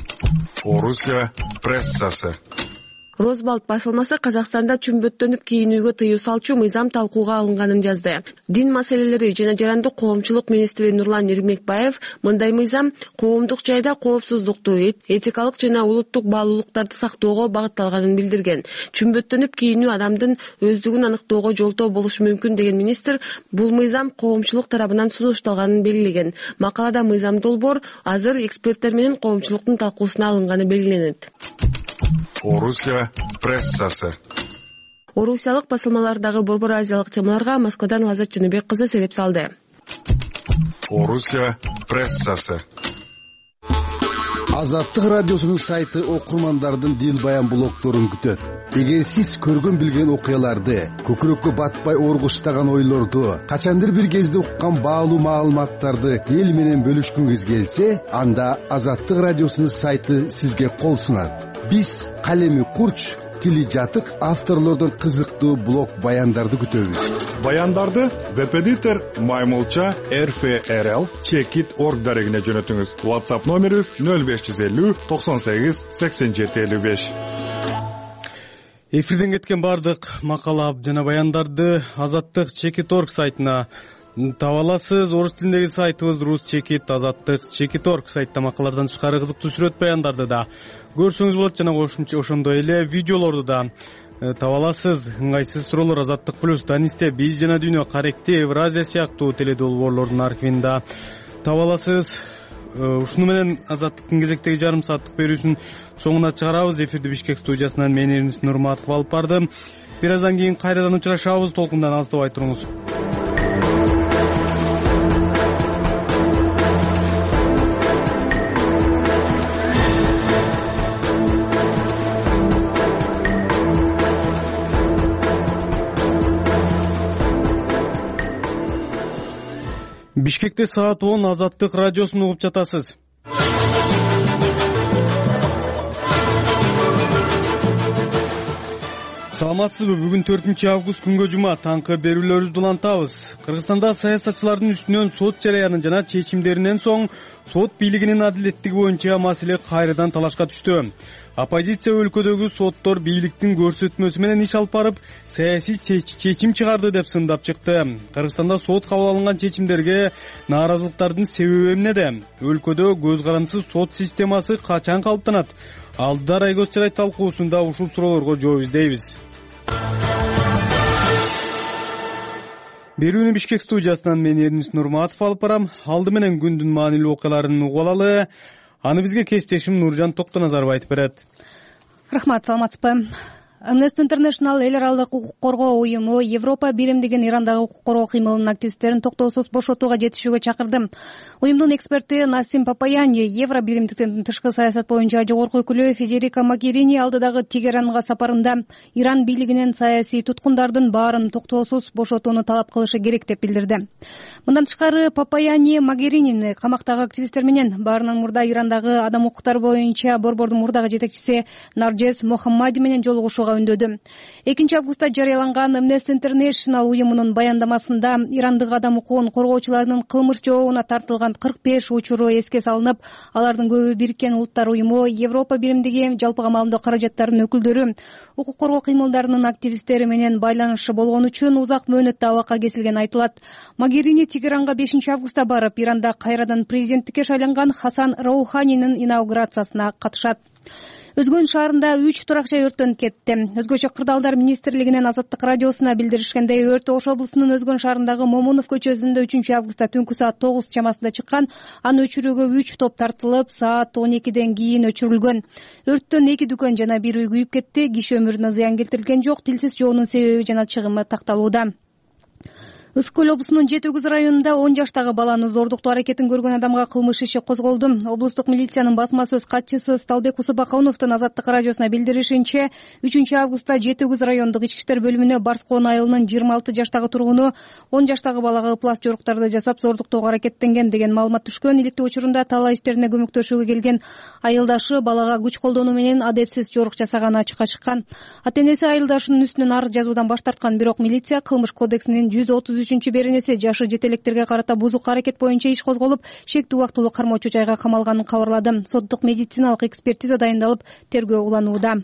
Орусия прессасы. Розбалт басылмасы Казакстанда чүмбөттөнүп кийинүүгө тыюу салчу мыйзам талкууга алынганын жазды. Дин маселелери жана жарандык коомчулук министри Нурлан Эрмекбаев мындай мыйзам коомдук жайда коопсуздукту, этикалык жана улуттук баалуулуктарды сактоого багытталганын билдирген. Чүмбөттөнүп кийинүү адамдын өздүгүн аныктоого жолтоо болушу мүмкүн деген министр бул мыйзам коомчулук тарабынан сунушталганын белгилеген. Макалада мыйзам долбоор азыр эксперттер менен коомчулуктун талкуусуна алынганы белгиленет. Орусия прессасы. Орусиялык басылмалардагы Борбор Азиялык темаларга Москвадан Лазат Жаныбек кызы сереп салды. Орусия прессасы. Азаттык радиосунун сайты окурмандардын дил баян блогторун күтөт. Эгер сиз көргөн билген окуяларды, көкүрөккө батпай оргуштаган ойлорду, качандыр бир кезде уккан баалуу маалыматтарды эл менен бөлүшкүңүз келсе, анда Азаттык радиосунун сайты сизге кол сунат. Биз калеми курч, тили жатык авторлордун кызыктуу блог баяндарды күтөбүз. Баяндарды веб-эдитор Маймылча эр эф эр эл чекит точка орг дарегине жөнөтүңүз. WhatsApp номерибиз нөл беш жүз элүү токсон сегиз сексен жети элүү беш. Эфирден кеткен бардык макала жана баяндарды Азаттык Чекит орг сайтына таба аласыз. Орус тилиндеги сайтыбыз Рус Чекит Азаттык Чекит орг сайтта макалалардан тышкары кызыктуу сүрөт баяндарды да көрсөңүз болот жана кошумча ошондой эле видеолорду да таба аласыз. Ыңгайсыз суроолор Азаттык плюс, Данисте, Биз жана Дүйнө, Каректи, Евразия сыяктуу теледолбоорлордун архивинде таба аласыз. Ушуну менен Азаттыктын кезектеги жарым сааттык берүүсүн соңуна чыгарабыз. Эфирди Бишкек студиясынан мен Эрнис Нурматов алып бардым. Бир аздан кийин кайрадан учурашабыз. Толкундан алыстабай туруңуз. Бишкекте саат он Азаттык радиосун угуп жатасыз. Саламатсызбы? Бүгүн төртүнчү август күнгө жума таңкы берүүлөрүбүздү улантабыз. Кыргызстанда саясатчылардын үстүнөн сот жараянын жана чечимдеринен соң сот бийлигинин адилеттиги боюнча маселе кайрадан талашка түштү. Оппозиция өлкөдөгү соттор бийликтин көрсөтмөсү менен иш алып барып, саясий чечим чыгарды деп сындап чыкты. Кыргызстанда сот кабыл алынган чечимдерге нааразылыктардын себеби эмнеде? Өлкөдө көз карандысыз сот системасы качан калыптанат? Алдыда Айгөз Чырай талкуусунда ушул суроолорго жооп издейбиз. Берүүнү Бишкек студиясынан мен Эрнис Нурматов алып барам. Алды менен күндүн маанилүү окуяларын угуп алалы. Аны бизге кесиптешим Нуржан Токтоназаров айтып берет. Рахмат, саламатсызбы? Amnesty International эл аралык укук коргоо уюму Европа биримдигин Ирандагы укук коргоо кыймылынын активисттерин токтоосуз бошотууга жетишүүгө чакырды. Уюмдун эксперти Насим Папаяни Евро биримдиктин тышкы саясат боюнча жогорку өкүлү Федерика Могерини алдыдагы Тегеранга сапарында Иран бийлигинен саясий туткундардын баарын токтоосуз бошотууну талап кылышы керек деп билдирди. Мындан тышкары Папаяни Могеринини камактагы активисттер менен баарынан мурда Ирандагы адам укуктары боюнча борбордун мурдагы жетекчиси Нарджес Мохаммади менен жолугушууга үндөдү. экинчи августта жарыяланган Amnesty International уюмунун баяндамасында Ирандык адам укугун коргоочуларынын кылмыш жообуна тартылган кырк беш учуру эске салынып, алардын көбү Бириккен Улуттар уюму, Европа биримдиги жалпы камалымдуу каражаттарынын өкүлдөрү, укук коргоо кыймылдарынын активисттери менен байланышы болгон үчүн узак мөөнөттө абакка кесилгени айтылат. Могерини Тегеранга бешинчи августта барып, Иранда кайрадан президенттикке шайланган Хасан Роуханинин инаугурациясына катышат. Өзгөн шаарында үч турак жай өрттөнүп кетти. Өзгөчө Кырдаалдар министрлигинен Азаттык радиосуна билдиришкендей, өрт Ош облусунун Өзгөн шаарындагы Момунов көчөсүндө үчүнчү августта түнкү саат тогуз чамасында чыккан. Аны өчүрүүгө үч топ тартылып, саат он экиден кийин өчүрүлгөн. Өрттөн эки дүкөн жана бир үй күйүп кетти. Киши өмүрүнө зыян келтирилген жок. Тилсиз жоонун себеби жана чыгымы такталууда. Ысык көл облусунун Жети Үгүз районунда он жаштагы баланы зордуктоо аракетин көргөн адамга кылмыш иши козголду. Облустук милициянын басма сөз катчысы Сталбек Усубакановдун Азаттык радиосуна билдиришинче, үчүнчү августта Жети Үгүз райондук ички иштер бөлүмүнө Барскоон айылынын жыйырма алты жаштагы тургуну он жаштагы балага пласт жоруктарды жасап зордуктоого аракеттенген деген маалымат түшкөн. Иликтөө учурунда талаа иштерине көмөктөшүүгө келген айылдашы балага күч колдонуу менен адепсиз жорук жасаганы ачыкка чыккан. Ата-энеси айылдашынын үстүнөн арыз жазуудан баш тарткан, бирок милиция кылмыш кодексинин жүз отуз үчүнчү беренеси жашы жетелектерге карата бузук аракет боюнча иш козголуп, шектүү убактылуу кармоочу жайга камалганын кабарлады. Соттук медициналык экспертиза дайындалып, тергөө уланууда.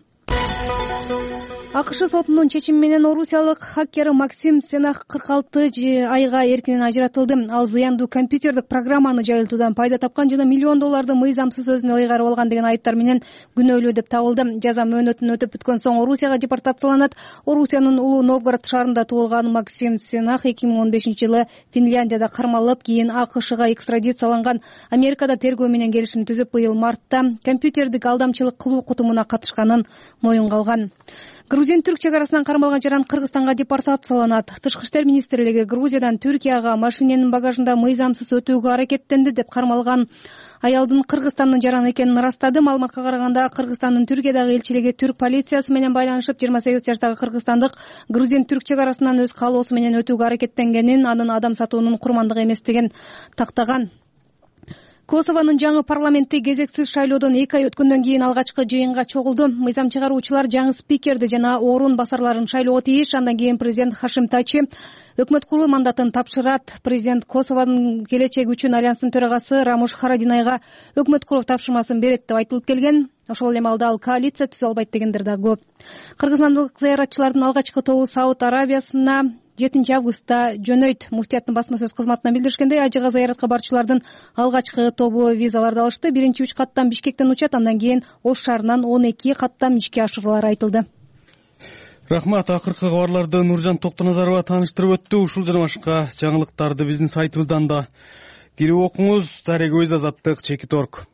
АКШ сотунун чечими менен орусиялык хакер Максим Сенах кырк алты айга эркинен ажыратылды. Ал зыяндуу компьютердик программаны жайылтуудан пайда тапкан жана миллион долларды мыйзамсыз өзүнө ыйгарып алган деген айыптар менен күнөөлүү деп табылды. Жаза мөөнөтүн өтөп бүткөн соң Орусияга депортацияланат. Орусиянын Улуу Новгород шаарында туулган Максим Сенах эки миң он бешинчи жылы Финляндияда кармалып, кийин АКШга экстрадицияланган. Америкада тергөө менен келишим түзүп, быйыл мартта компьютердик алдамчылык кылуу кутумуна катышканын моюнга алган. Грузин-түрк чек арасынан кармалган жаран Кыргызстанга депортацияланат. Тышкы иштер министрлиги Грузиядан Түркияга машиненин багажында мыйзамсыз өтүүгө аракеттенди деп кармалган аялдын Кыргызстандын жараны экенин ырастады. Маалыматка караганда, Кыргызстандын Түркиядагы элчилиги түрк полициясы менен байланышып, жыйырма сегиз жаштагы кыргызстандык грузин-түрк чек арасынан өз каалоосу менен өтүүгө аракеттенгенин, анын адам сатуунун курмандыгы эместигин тактаган. Косованын жаңы парламенти кезексиз шайлоодон эки ай өткөндөн кийин алгачкы жыйынга чогулду. Мыйзам чыгаруучулар жаңы спикерди жана орун басарларын шайлоого тийиш. Андан кийин президент Хашим Тачи өкмөт куруу мандатын тапшырат. Президент Косованын келечеги үчүн альянстын төрагасы Рамуш Харадинайга өкмөт куруу тапшырмасын берет деп айтылып келген. Ошол эле маалда ал коалиция түзө албайт дегендер да көп. Кыргызстандык зыяратчылардын алгачкы тобу Сауд Арабиясына жетинчи августта жөнөйт. Муфтияттын басма сөз кызматынан билдиришкендей, ажыга зыяратка барчылардын алгачкы тобу визаларды алышты. Биринчи үч каттам Бишкектен учат, андан кийин Ош шаарынан он эки каттам ишке ашырылары айтылды. Рахмат. Акыркы кабарларды Нуржан Токтоназарова тааныштырып өттү. Ушул жана башка жаңылыктарды биздин сайтыбыздан да кирип окуңуз. Дарек Өз Азаттык, Чекит Орг.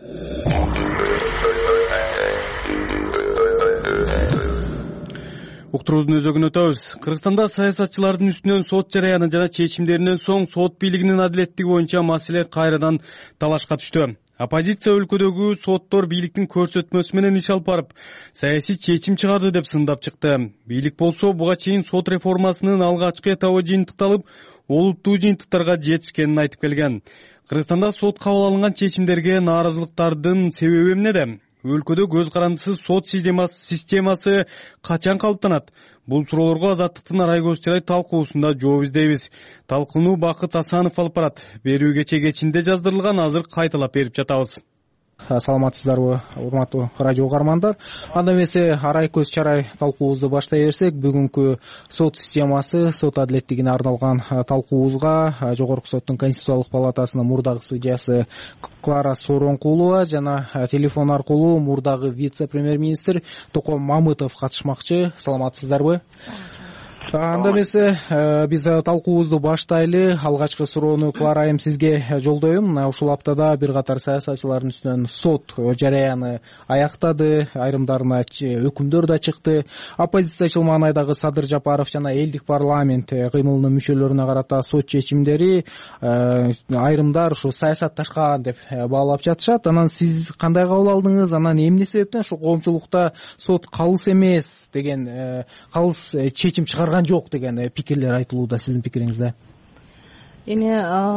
Уктуруубуздун өзөгүнө өтөбүз. Кыргызстанда саясатчылардын үстүнөн сот жарыяны жана чечимдеринен соң сот бийлигинин адилеттиги боюнча маселе кайрадан талашка түштү. Оппозиция өлкөдөгү соттор бийликтин көрсөтмөсү менен иш алып барып, саясий чечим чыгарды деп сындап чыкты. Бийлик болсо буга чейин сот реформасынын алгачкы этабы жыйынтыкталып, олуттуу жыйынтыктарга жетишкенин айтып келген. Кыргызстанда сот кабыл алынган чечимдерге нааразылыктардын себеби эмнеде? Өлкөдө көз карандысыз сот системасы качан калыптанат? Бул суроолорго Азаттыктын Арайкөз Чырай талкуусунда жооп издейбиз. Талкууну Бакыт Асанов алып барат. Берүү кече кечинде жаздырылган, азыр кайталап берип жатабыз. Саламатсыздарбы, урматтуу радио угармандар. Анда эмесе Арайкөз Чарай талкуубузду баштай берсек, бүгүнкү сот системасы, сот адилеттигине арналган талкуубузга Жогорку соттун Конституциялык палатасынын мурдагы судьясы Клара Сооронкулова жана телефон аркылуу мурдагы вице-премьер-министр Током Мамытов катышмакчы. Саламатсыздарбы? Анда эмесе биз талкуубузду баштайлы. Алгачкы суроону Клара айым сизге жолдойм. Ушул аптада бир катар саясатчылардын үстүнөн сот жарыяны аяктады, айрымдарына өкүмдөр да чыкты. Оппозициячыл маанайдагы Садыр Жапаров жана элдик парламент кыймылынын мүчөлөрүнө карата сот чечимдери айрымдар ушу саясатташкан деп баалап жатышат. Анан сиз кандай кабыл алдыңыз? Анан эмне себептен ушу коомчулукта сот калыс эмес деген, калыс чечим чыгарган жок деген пикирлер айтылууда. Сиздин пикириңизде? Эми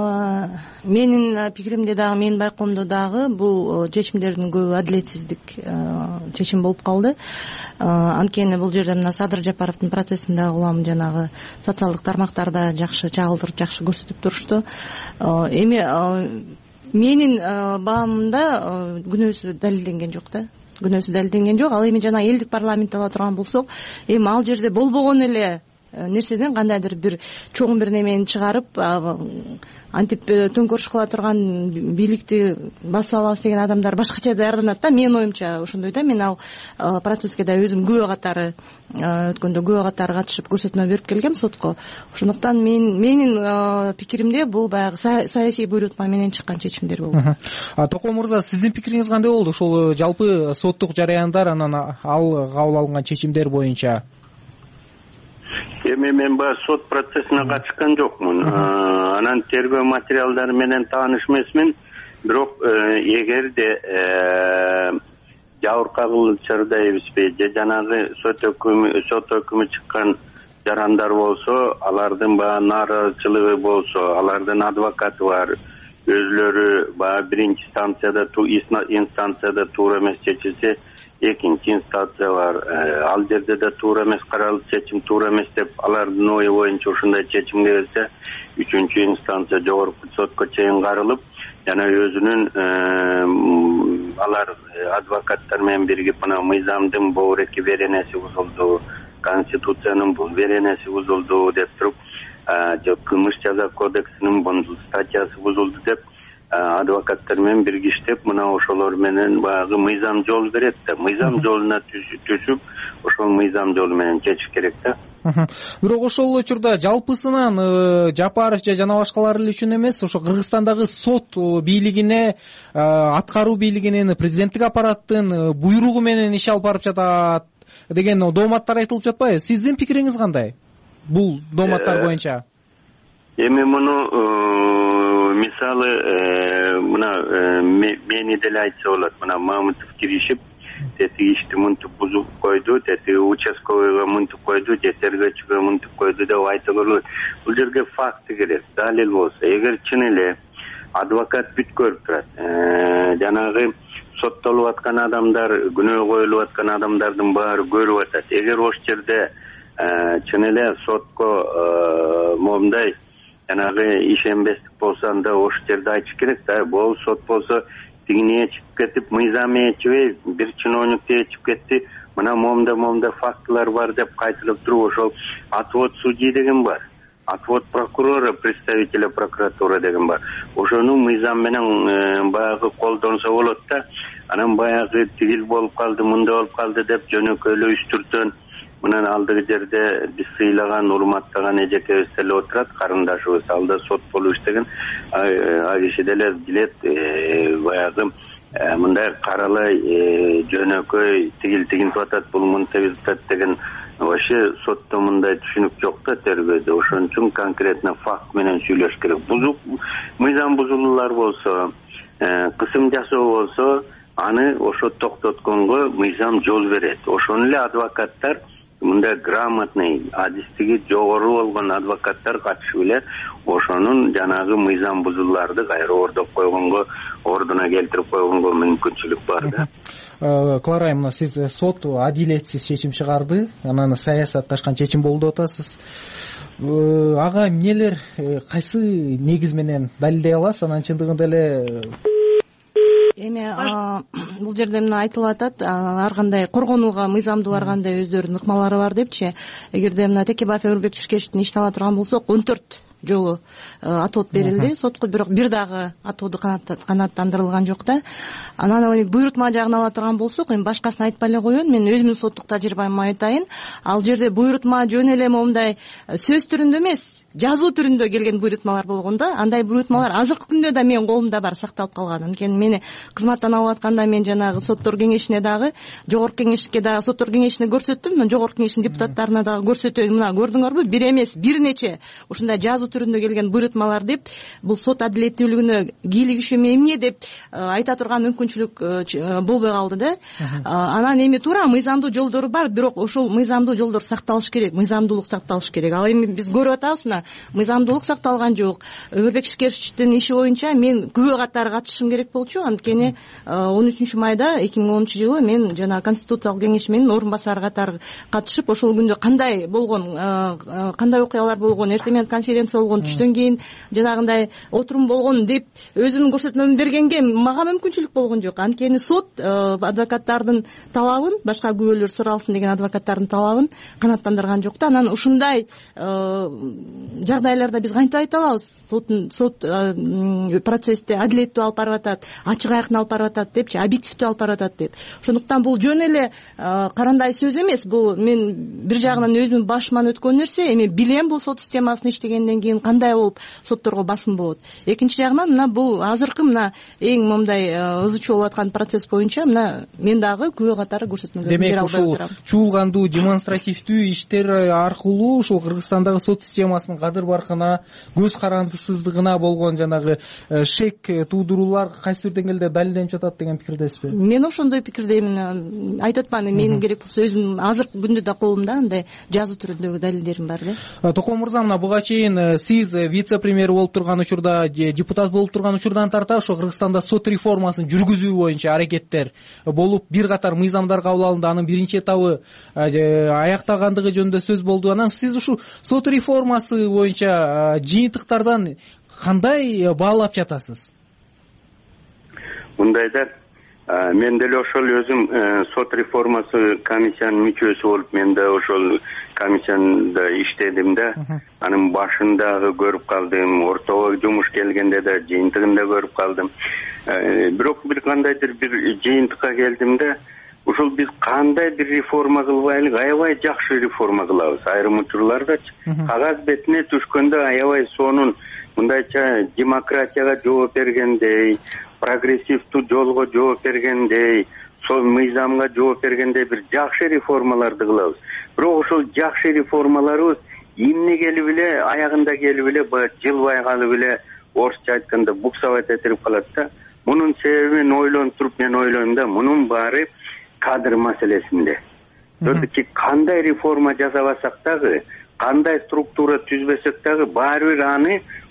менин пикиримде дагы, менин байкоомдо дагы бул чечимдердин көбү адилетсиздик чечим болуп калды. Анткени бул жерде мына Садыр Жапаровдун процессинде улам жанагы социалдык тармактарда жакшы чагылдырып, жакшы көрсөтүп турушту. Эми менин баамымда күнөөсү далилденген жок да. Күнөөсү далилденген жок. Ал эми жана элдик парламент ала турган болсок, эми ал жерде болбогон эле нерседен кандайдыр бир чоң бир немени чыгарып, антип төңкөрүш кыла турган бийликти басып алабыз деген адамдар башкача даярданат да. Менин оюмча ошондой да. Мен ал процесске да өзүм күбө катары өткөндө күбө катары катышып көрсөтмө берип келгем сотко. Ошондуктан мен менин пикиримде бул баягы саясий буйрутма менен чыккан чечимдер болду. Током мырза, сиздин пикириңиз кандай болду? Ошол жалпы соттук жарыяндар, анан ал кабыл алынган чечимдер боюнча? Эми мен баягы сот процессине катышкан жокмун. Анан тергөө материалдары менен тааныш эмесмин. Бирок эгерде жабыркай кылчарда эбизбей же жанагы сот өкүмү сот өкүмү чыккан жарандар болсо, алардын баягы нааразычылыгы болсо, алардын адвокаты бар, өзлөрү баягы биринчи станцияда инстанцияда туура эмес чечилсе, экинчи инстанция бар, ал жерде да туура эмес каралып, чечим туура эмес деп алардын ою боюнча ушундай чечимге келсе, үчүнчү инстанция жогорку сотко чейин каралып, жана өзүнүн алар адвокаттар менен биригип мына мыйзамдын бобуреки беренеси бузулду, конституциянын бул беренеси бузулду деп туруп, же кылмыш жаза кодексинин бул статьясы бузулду деп адвокаттар менен бирге иштеп, мына ошолор менен баягы мыйзам жол берет да. Мыйзам жолуна түшүп, ошол мыйзам жолу менен чечиш керек да. Бирок ошол учурда жалпысынан Жапаров же жана башкалар эле үчүн эмес, ошо Кыргызстандагы сот бийлигине, аткаруу бийлигинин, президенттик аппараттын буйругу менен иш алып барып жатат деген дооматтар айтылып жатпайбы? Сиздин пикириңиз кандай бул дооматтар боюнча? Эми муну мисалы мына мени деле айтса болот. Мына Мамытов киришип, тетиги ишти мынтип бузуп койду, тетиги участковыйга мынтип койду, же тергөөчүгө мынтип койду деп айта көрбөйт. Бул жерге факты керек, далил болсо. Эгер чын эле адвокат бүт көрүп турат. Жанагы соттолуп аткан адамдар, күнөө коюлуп аткан адамдардын баары көрүп атат. Эгер ош жерде чын эле сотко момундай жанагы ишенбестик болсо, анда ош жерде айтыш керек да. Бул сот болсо тигине чыгып кетип, мыйзам ээчиби, бир чиновник ээчип кетти, мына момундай момундай фактылар бар деп кайтылып туруп, ошол отвод судьи деген бар, отвод прокурора, представителя прокуратура деген бар. Ошону мыйзам менен баягы колдонсо болот да. Анан баягы тигил болуп калды, мындай болуп калды деп жөнөкөйлөө үстүртөн мынан алдыгы жерде биз сыйлаган, урматтаган эжекебиз деле отурат, карындашыбыз, ал да сот болуп иштеген. А киши деле билет, баягы мындай каралай жөнөкөй тигил тигинтип атат, бул мынтип атат деген вообще сотто мындай түшүнүк жок да тергөөдө. Ошон үчүн конкретно факт менен сүйлөш керек. Бузуп мыйзам бузулуулар болсо, кысым жасоо болсо, аны ошо токтотконго мыйзам жол берет. Ошону эле адвокаттар, мындай грамотный, адистиги жогору болгон адвокаттар катышып эле ошонун жанагы мыйзам бузууларды кайра ордоп койгонго, ордуна келтирип койгонго мүмкүнчүлүк бар да. Клара айымна, сиз сот адилетсиз чечим чыгарды, анан саясатташкан чечим болду деп атасыз. Ага эмнелер, кайсы негиз менен далилдей аласыз? Анан чындыгында эле эми бул жерде мына айтылып атат, ар кандай коргонууга мыйзамдуу ар кандай өздөрүнүн ыкмалары бар депчи. Эгерде мына Текебаев Өрбек Шишкештин ишин ала турган болсок, он төрт жолу отвод берилди сотко, бирок бир дагы отводу канааттандырылган жок да. Анан эми буйрутма жагын ала турган болсок, эми башкасын айтпай эле коеюн, мен өзүмдүн соттук тажрыйбамды айтайын. Ал жерде буйрутма жөн эле момундай сөз түрүндө эмес, жазуу түрүндө келген буйрутмалар болгон да. Андай буйрутмалар азыркы күндө да менин колумда бар, сакталып калган. Анткени мени кызматтан алып атканда мен жанагы соттор кеңешине дагы, жогорку кеңешке дагы, соттор кеңешине көрсөттүм, мен жогорку кеңештин депутаттарына дагы көрсөтөйүн. Мына көрдүңөрбү, бир эмес, бир нече ушундай жазуу түрүндө келген буйрутмалар деп, бул сот адилеттүүлүгүнө кийлигиши эмне деп айта турган мүмкүнчүлүк болбой калды да. Анан эми туура мыйзамдуу жолдору бар, бирок ошол мыйзамдуу жолдор сакталыш керек, мыйзамдуулук сакталыш керек. Ал эми биз көрүп атабыз, мына мыйзамдуулук сакталган жок. Өрбек Шишкештин иши боюнча мен күбө катары катышышым керек болчу, анткени он үчүнчү майда эки миң онунчу жылы мен жана Конституциялык кеңеш менен орун басары катары катышып, ошол күндө кандай болгон, кандай окуялар болгон, эртең менен конференция болгон, түштөн кийин жанагындай отурум болгон деп өзүмдүн көрсөтмөмдү бергенге мага мүмкүнчүлүк болгон жок. Анткени сот адвокаттардын талабын, башка күбөлөр суралсын деген адвокаттардын талабын канааттандырган жок да. Анан ушундай жагдайларда биз кантип айта алабыз? Соттун сот процессти адилеттүү алып барып атат, ачык айкын алып барып атат депчи, объективдүү алып барып атат деп. Ошондуктан бул жөн эле карандай сөз эмес, бул мен бир жагынан өзүмдүн башыман өткөн нерсе. Эми билем бул сот системасын иштегенден кийин кандай болуп сотторго басым болот. Экинчи жагынан мына бул азыркы мына эң момундай ызы чуу болуп аткан процесс боюнча мына мен дагы күбө катары көрсөтмөлөрдү бере албай отурам. Демек, ушул чуулгандуу демонстративдүү иштер аркылуу ушул Кыргызстандагы сот системасынын кадыр баркына, көз карандысыздыгына болгон жанагы шек туудуруулар кайсы бир деңгээлде далилденип жатат деген пикирдесизби? Мен ошондой пикирдеймин. Айтып атпаймынбы, менин керек болсо өзүм азыркы күндө да колумда андай жазуу түрүндөгү далилдерим бар да. Токон мырза, мына буга чейин сиз вице-премьер болуп турган учурда, депутат болуп турган учурдан тарта ошо Кыргызстанда сот реформасын жүргүзүү боюнча аракеттер болуп, бир катар мыйзамдар кабыл алынды, анын биринчи этабы аяктагандыгы жөнүндө сөз болду. Анан сиз ушул сот реформасы боюнча жыйынтыктардан кандай баалап жатасыз? Мындайда мен деле ошол өзүм сот реформасы комиссиянын мүчөсү болуп, мен да ошол комиссияда иштедим да. Анын башындагы көрүп калдым, ортого жумуш келгенде да жыйынтыгында көрүп калдым. Бирок бир кандайдыр бир жыйынтыкка келдим да, ушул биз кандай бир реформа кылбайлы, аябай жакшы реформа кылабыз. Айрым учурлардачы кагаз бетине түшкөндө аябай сонун мындайча демократияга жооп бергендей, прогрессивдүү жолго жооп бергендей, сол мыйзамга жооп бергендей бир жакшы реформаларды кылабыз. Бирок ошол жакшы реформаларыбыз эмне келип эле, аягында келип эле, жылбай калып эле, орусча айтканда буксовать этирип калат да. Мунун себебин ойлонуп туруп мен ойлойм да, мунун баары кадр маселесинде. Төрдүки кандай реформа жасабасак дагы, кандай структура түзбөсөк дагы, баары бир аны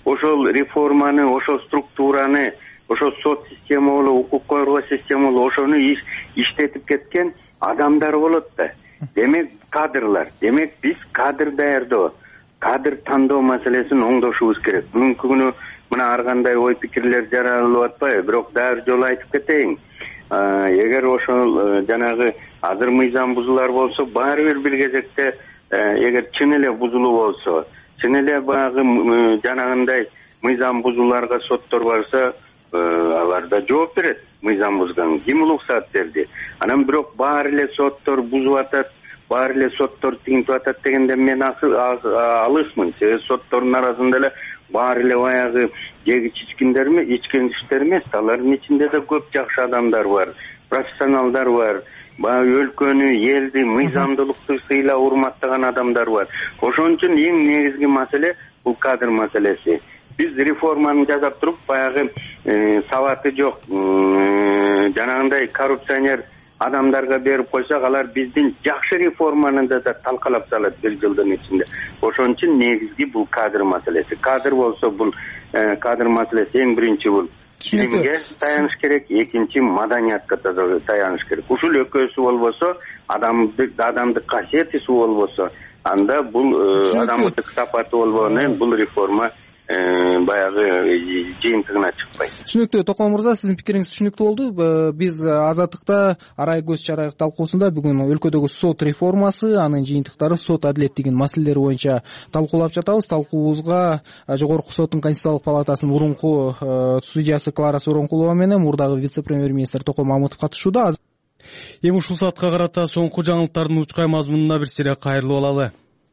ошол реформаны, ошол структураны, ошол сот система болобу, укук коргоо система болобу, ошону иштетип кеткен адамдар болот да. Демек кадрлар, демек биз кадр даярдоо, кадр тандоо маселесин оңдошубуз керек. Бүгүнкү күнү мына ар кандай ой пикирлер жаралып атпайбы, бирок дагы жолу айтып кетейин. Эгер ошол жанагы азыр мыйзам бузулар болсо, баары бир бир кезекте эгер чын эле бузулуу болсо, чын эле баягы жанагындай мыйзам бузууларга соттор барса, алар да жооп берет. Мыйзам бузган ким уруксат берди? Анан бирок баары эле соттор бузуп атат, баары эле соттор тигинтип атат дегенде мен алысмын. Себеби соттордун арасында эле баары эле баягы жеги чичкиндерми, ичкендиштер эмес, алардын ичинде да көп жакшы адамдар бар, профессионалдар бар, баягы өлкөнү, элди, мыйзамдуулукту сыйлап урматтаган адамдар бар. Ошон үчүн эң негизги маселе бул кадр маселеси. Биз реформаны жасап туруп, баягы сабаты жок, жанагындай коррупционер адамдарга берип койсок, алар биздин жакшы реформаны да талкалап салат бир жылдын ичинде. Ошон үчүн негизги бул кадр маселеси. Кадр болсо бул кадр маселеси эң биринчи бул билимге таяныш керек, экинчи маданиятка таяныш керек. Ушул экөөсү болбосо, адамдык адамдык касиети болбосо, анда бул адамдык сапаты болбогону бул реформа баягы жыйынтыгына чыкпайт. Түшүнүктүү. Токмон мырза, сиздин пикириңиз түшүнүктүү болду. Биз Азаттыкта арай көз чарай талкуусунда бүгүн өлкөдөгү сот реформасы, анын жыйынтыктары, сот адилеттигинин маселелери боюнча талкуулап жатабыз. Талкуубузга Жогорку соттун Конституциялык палатасынын мурунку судьясы Клара Сооронкулова менен мурдагы вице-премьер-министр Токон Мамытов катышууда. Эми ушул саатка карата соңку жаңылыктардын учкай мазмунуна бир сире кайрылып алалы.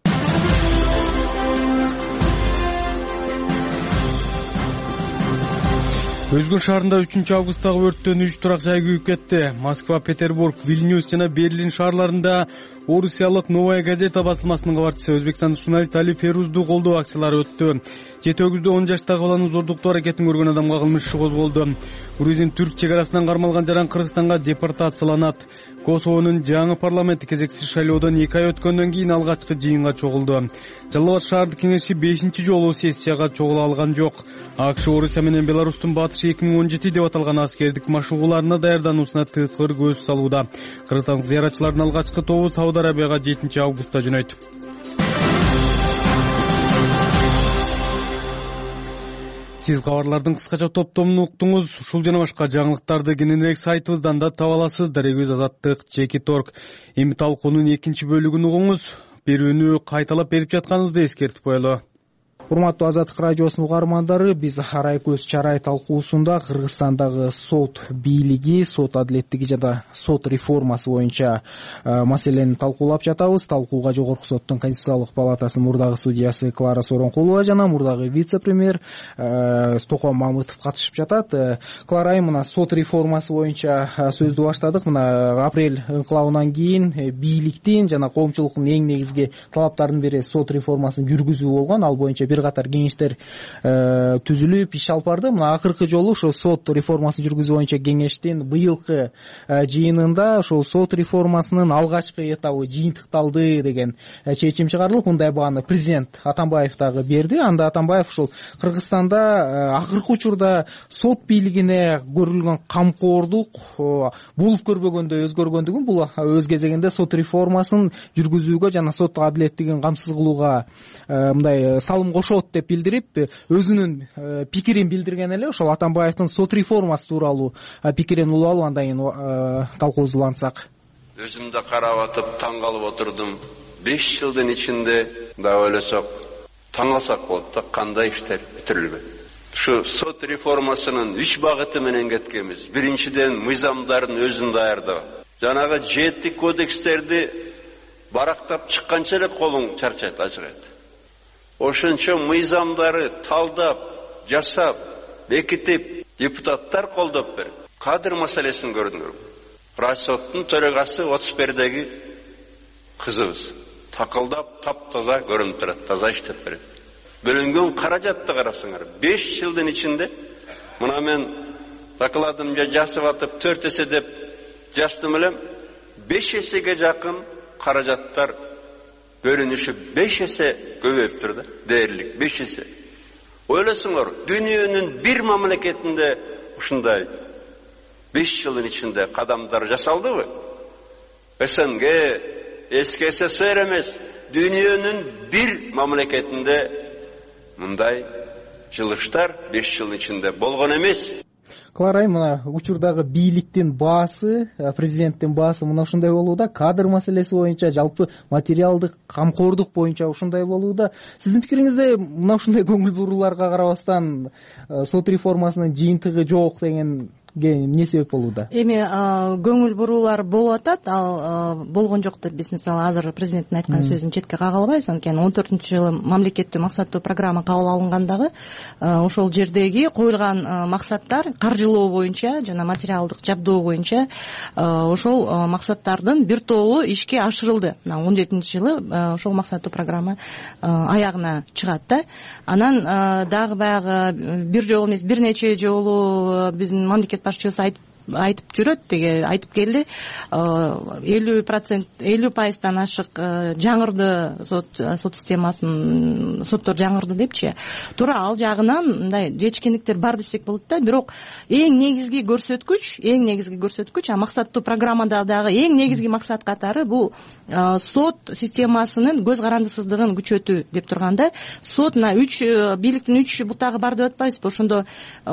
Өзгөн шаарында үчүнчү августтагы өрттөн үч турак жай күйүп кетти. Москва, Петербург, Вильнюс жана Берлин шаарларында орусиялык Новая газета басылмасынын кабарчысы Өзбекстандын журналист Али Ферузду колдоо акциялары өттү. Жети өгүздө он жаштагы баланын зордуктоо аракетин көргөн адамга кылмыш иши козголду. Грузин-түрк чек арасынан кармалган жаран Кыргызстанга депортацияланат. Косовонун жаңы парламенти кезексиз шайлоодон эки ай өткөндөн кийин алгачкы жыйынга чогулду. Жалал Абад шаардык кеңеши бешинчи жолу сессияга чогула алган жок. АКШ Орусия менен Беларустун батышы эки миң он жети деп аталган аскердик машыгууларына даярдануусуна тыкыр көз салууда. Кыргызстандык зыяратчылардын алгачкы тобу Сауд Арабияга жетинчи августта жөнөйт. Сиз кабарлардын кыскача топтомун уктуңуз. Ушул жана башка жаңылыктарды кененирээк сайтыбыздан да таба аласыз. Дарегүз Азаттык Чеки Торг. Эми талкуунун экинчи бөлүгүн угуңуз. Берүүнү кайталап берип жатканыбызды эскертип коелу. Урматтуу Азаттык радиосунун угармандары, биз арай көз чарай талкуусунда Кыргызстандагы сот бийлиги, сот адилеттиги жана сот реформасы боюнча маселени талкуулап жатабыз. Талкууга Жогорку соттун Конституциялык палатасынын мурдагы судьясы Клара Сооронкулова жана мурдагы вице-премьер Токон Мамытов катышып жатат. Клара, мына сот реформасы боюнча сөздү баштадык. Мына апрель инкылабынан кийин бийликтин жана коомчулуктун эң негизги талаптарынын бири сот реформасын жүргүзүү болгон. Ал боюнча бир катар кеңештер түзүлүп, иш алып барды. Мына акыркы жолу ошо сот реформасын жүргүзүү боюнча кеңештин быйылкы жыйынында ошол сот реформасынын алгачкы этабы жыйынтыкталды деген чечим чыгарылып, мындай бааны президент Атамбаев дагы берди. Анда Атамбаев ошол Кыргызстанда акыркы учурда сот бийлигине көрүлгөн камкордук болуп көрбөгөндөй өзгөргөндүгүн, бул өз кезегинде сот реформасын жүргүзүүгө жана сот адилеттигин камсыз кылууга мындай салым кошот деп билдирип, өзүнүн пикирин билдирген эле. Ошол Атамбаевдин сот реформасы тууралуу пикирин улап алып, андан кийин талкуубузду улантсак. Өзүм да карап атып таң калып отурдум. беш жылдын ичинде да ойлосок, таң калсак болот да, кандай иштер бүтүрүлгөн. Ушу сот реформасынын үч багыты менен кеткенбиз. Биринчиден, мыйзамдардын өзүн даярдоо. Жанагы жети кодекстерди барактап чыкканча эле колуң чарчайт, ажырайт. Ошончо мыйзамдары талдап, жасап, бекитип, депутаттар колдоп берет. Кадр маселесин көрдүңөр. Райсоттун төрөгасы отуз бирдеги кызыбыз. Такылдап, таптаза көрүнүп турат, таза иштеп берет. Бөлүнгөн каражатты карасаңар, беш жылдын ичинде, мына мен докладымда жасап атып төрт эсе деп жаздым элем, беш эсеге жакын каражаттар бөлүнүшү беш эсе көбөйүп турду, дээрлик беш эсе. Ойлосуңар, дүйнөнүн бир мамлекетинде ушундай беш жылдын ичинде кадамдар жасалдыбы? СНГ, эски СССР эмес, дүйнөнүн бир мамлекетинде мындай жылыштар беш жылдын ичинде болгон эмес. Клара, мына учурдагы бийликтин баасы, президенттин баасы мына ушундай болууда, кадр маселеси боюнча, жалпы материалдык камкордук боюнча ушундай болууда. Сиздин пикириңизде мына ушундай көңүл бурууларга карабастан сот реформасынын жыйынтыгы жок деген эмне себеп болууда? Эми көңүл буруулар болуп атат, ал болгон жок деп биз мисалы азыр президенттин айткан сөзүн четке кага албайбыз. Анткени он төртүнчү жылы мамлекеттик максаттуу программа кабыл алынгандагы ошол жердеги коюлган максаттар каржылоо боюнча жана материалдык жабдоо боюнча ошол максаттардын бир тобу ишке ашырылды. Мына он жетинчи жылы ошол максаттуу программа аягына чыгат да. Анан дагы баягы бир жолу эмес, бир нече жолу биздин мамлекет башчыбыз айтып айтып жүрөт, деге айтып келди, элүү процент элүү пайыздан ашык жаңырды сот сот системасын, соттор жаңырды депчи. Туура ал жагынан мындай жечкендиктер бар десек болот да, бирок эң негизги көрсөткүч, эң негизги көрсөткүч, а максаттуу программада дагы эң негизги максат катары бул сот системасынын көз карандысыздыгын күчөтүү деп турганда, сот мына үч бийликтин үч бутагы бар деп атпайбызбы? Ошондо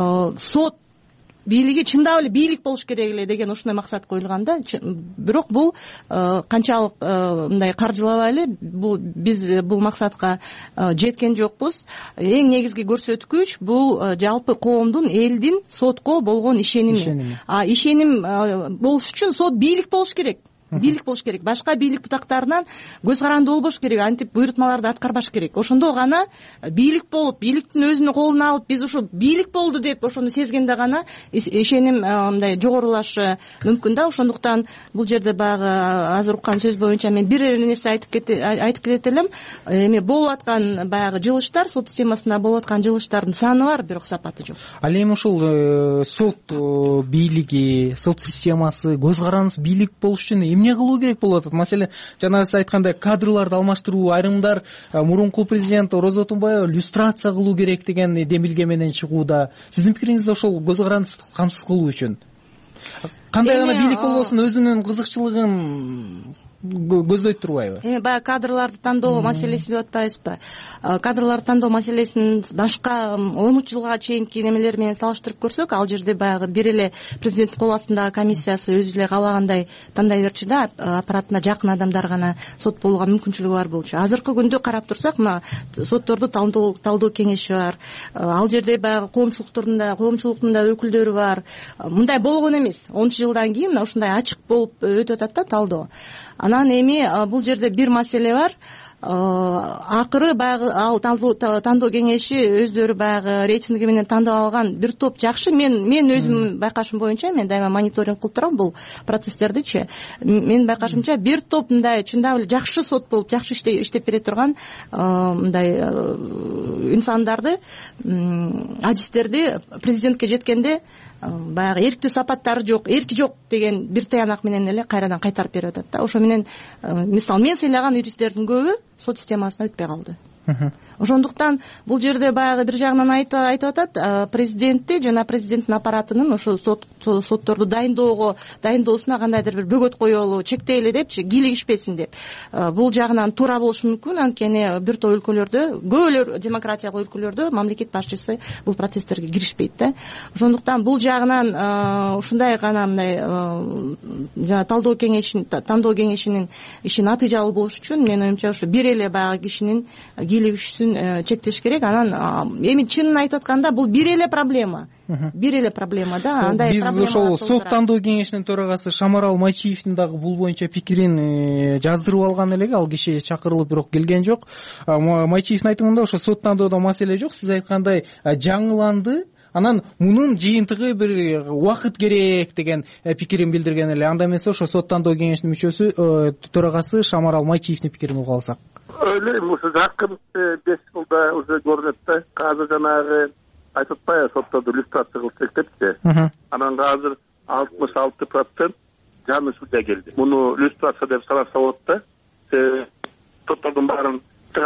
сот бийлиги чындап эле бийлик болуш керек эле деген ушундай максат коюлган да. Бирок бул канчалык мындай каржылабай эле бул биз бул максатка жеткен жокпуз. Эң негизги көрсөткүч бул жалпы коомдун, элдин сотко болгон ишеними. А ишеним болуш үчүн сот бийлик болуш керек. Бийлик болуш керек. Башка бийлик бутактарынан көз каранды болбош керек, антип буйрутмаларды аткарбаш керек. Ошондо гана бийлик болуп, бийликтин өзүнүн колуна алып, биз ушу бийлик болду деп ошону сезгенде гана ишеним мындай жогорулашы мүмкүн да. Ошондуктан бул жерде баягы азыр уккан сөз боюнча мен бир эле нерсе айтып кете айтып кетет элем. Эми болуп аткан баягы жылыштар, сот системасында болуп аткан жылыштардын саны бар, бирок сапаты жок. Ал эми ушул сот бийлиги, сот системасы көз карандысыз бийлик болуш үчүн эмне кылуу керек болуп атат? Маселен, жана сиз айткандай кадрларды алмаштыруу, айрымдар мурунку президент Роза Отунбаева люстрация кылуу керек деген демилге менен чыгууда. Сиздин пикириңизде ошол көз карандысызды камсыз кылуу үчүн кандай гана бийлик болбосун өзүнүн кызыкчылыгын көздөйт турбайбы? Эми баягы кадрларды тандоо маселеси деп атпайбызбы? Кадрларды тандоо маселесин башка он үч жылга чейинки немелер менен салыштырып көрсөк, ал жерде баягы бир эле президенттин кол астындагы комиссиясы өзү эле каалагандай тандай берчү да, аппаратына жакын адамдар гана сот болууга мүмкүнчүлүгү бар болчу. Азыркы күндө карап турсак, мына сотторду талдоо кеңеши бар. Ал жерде баягы коомчулуктун да коомчулуктун да өкүлдөрү бар. Мындай болгон эмес. он үч жылдан кийин мына ушундай ачык болуп өтүп атат да талдоо. Анан эми бул жерде бир маселе бар. Акыры баягы ал тандоо кеңеши өздөрү баягы рейтинги менен тандап алган бир топ жакшы, мен мен өзүм байкашым боюнча, мен дайыма мониторинг кылып турам бул процесстердичи. Менин байкашымча бир топ мындай чындап эле жакшы сот болуп, жакшы иштеп бере турган мындай инсандарды, адистерди президентке жеткенде баягы эрктүү сапаттары жок, эрки жок деген бир таянак менен эле кайрадан кайтарып берип атат да. Ошо менен мисалы мен сыйлаган юристтердин көбү сот системасына өтпөй калды. Ошондуктан бул жерде баягы бир жагынан айтып атат, президентти жана президенттин аппаратынын ошо сот сотторду дайындоого дайындоосуна кандайдыр бир бөгөт коелу, чектейле депчи, кийлигишпесин деп. Бул жагынан туура болушу мүмкүн, анткени бир топ өлкөлөрдө, көбөлөр демократиялык өлкөлөрдө мамлекет башчысы бул процесстерге киришпейт да. Ошондуктан бул жагынан ушундай гана мындай жана талдоо кеңешин, тандоо кеңешинин иши натыйжалуу болуш үчүн менин оюмча ошо бир эле баягы кишинин кийлигишүүсүн чектеш керек. Анан эми чынын айтып атканда бул бир эле проблема. Бир эле проблема да. Андай проблема. Биз ошол сот тандоо кеңешинин төрагасы Шамарал Майчиевдин дагы бул боюнча пикирин жаздырып алган элек, ал киши чакырылып бирок келген жок. Майчиевдин айтымында ошо сот тандоодо маселе жок, сиз айткандай жаңыланды. Анан мунун жыйынтыгы бир убакыт керек деген пикирин билдирген эле. Анда эмесе ошо сот тандоо кеңешинин мүчөсү, төрагасы Шамарал Майчиевдин пикирин угуп алсак. Ойлойм, ушу жакын беш жылда уже көрүнөт да. Азыр жанагы айтып атпайбы, сотторду люстрация кылсак депчи. Анан азыр алтымыш алты процент жаңы судья келди. Муну люстрация деп санаса болот да. Соттордун баарын чыгарып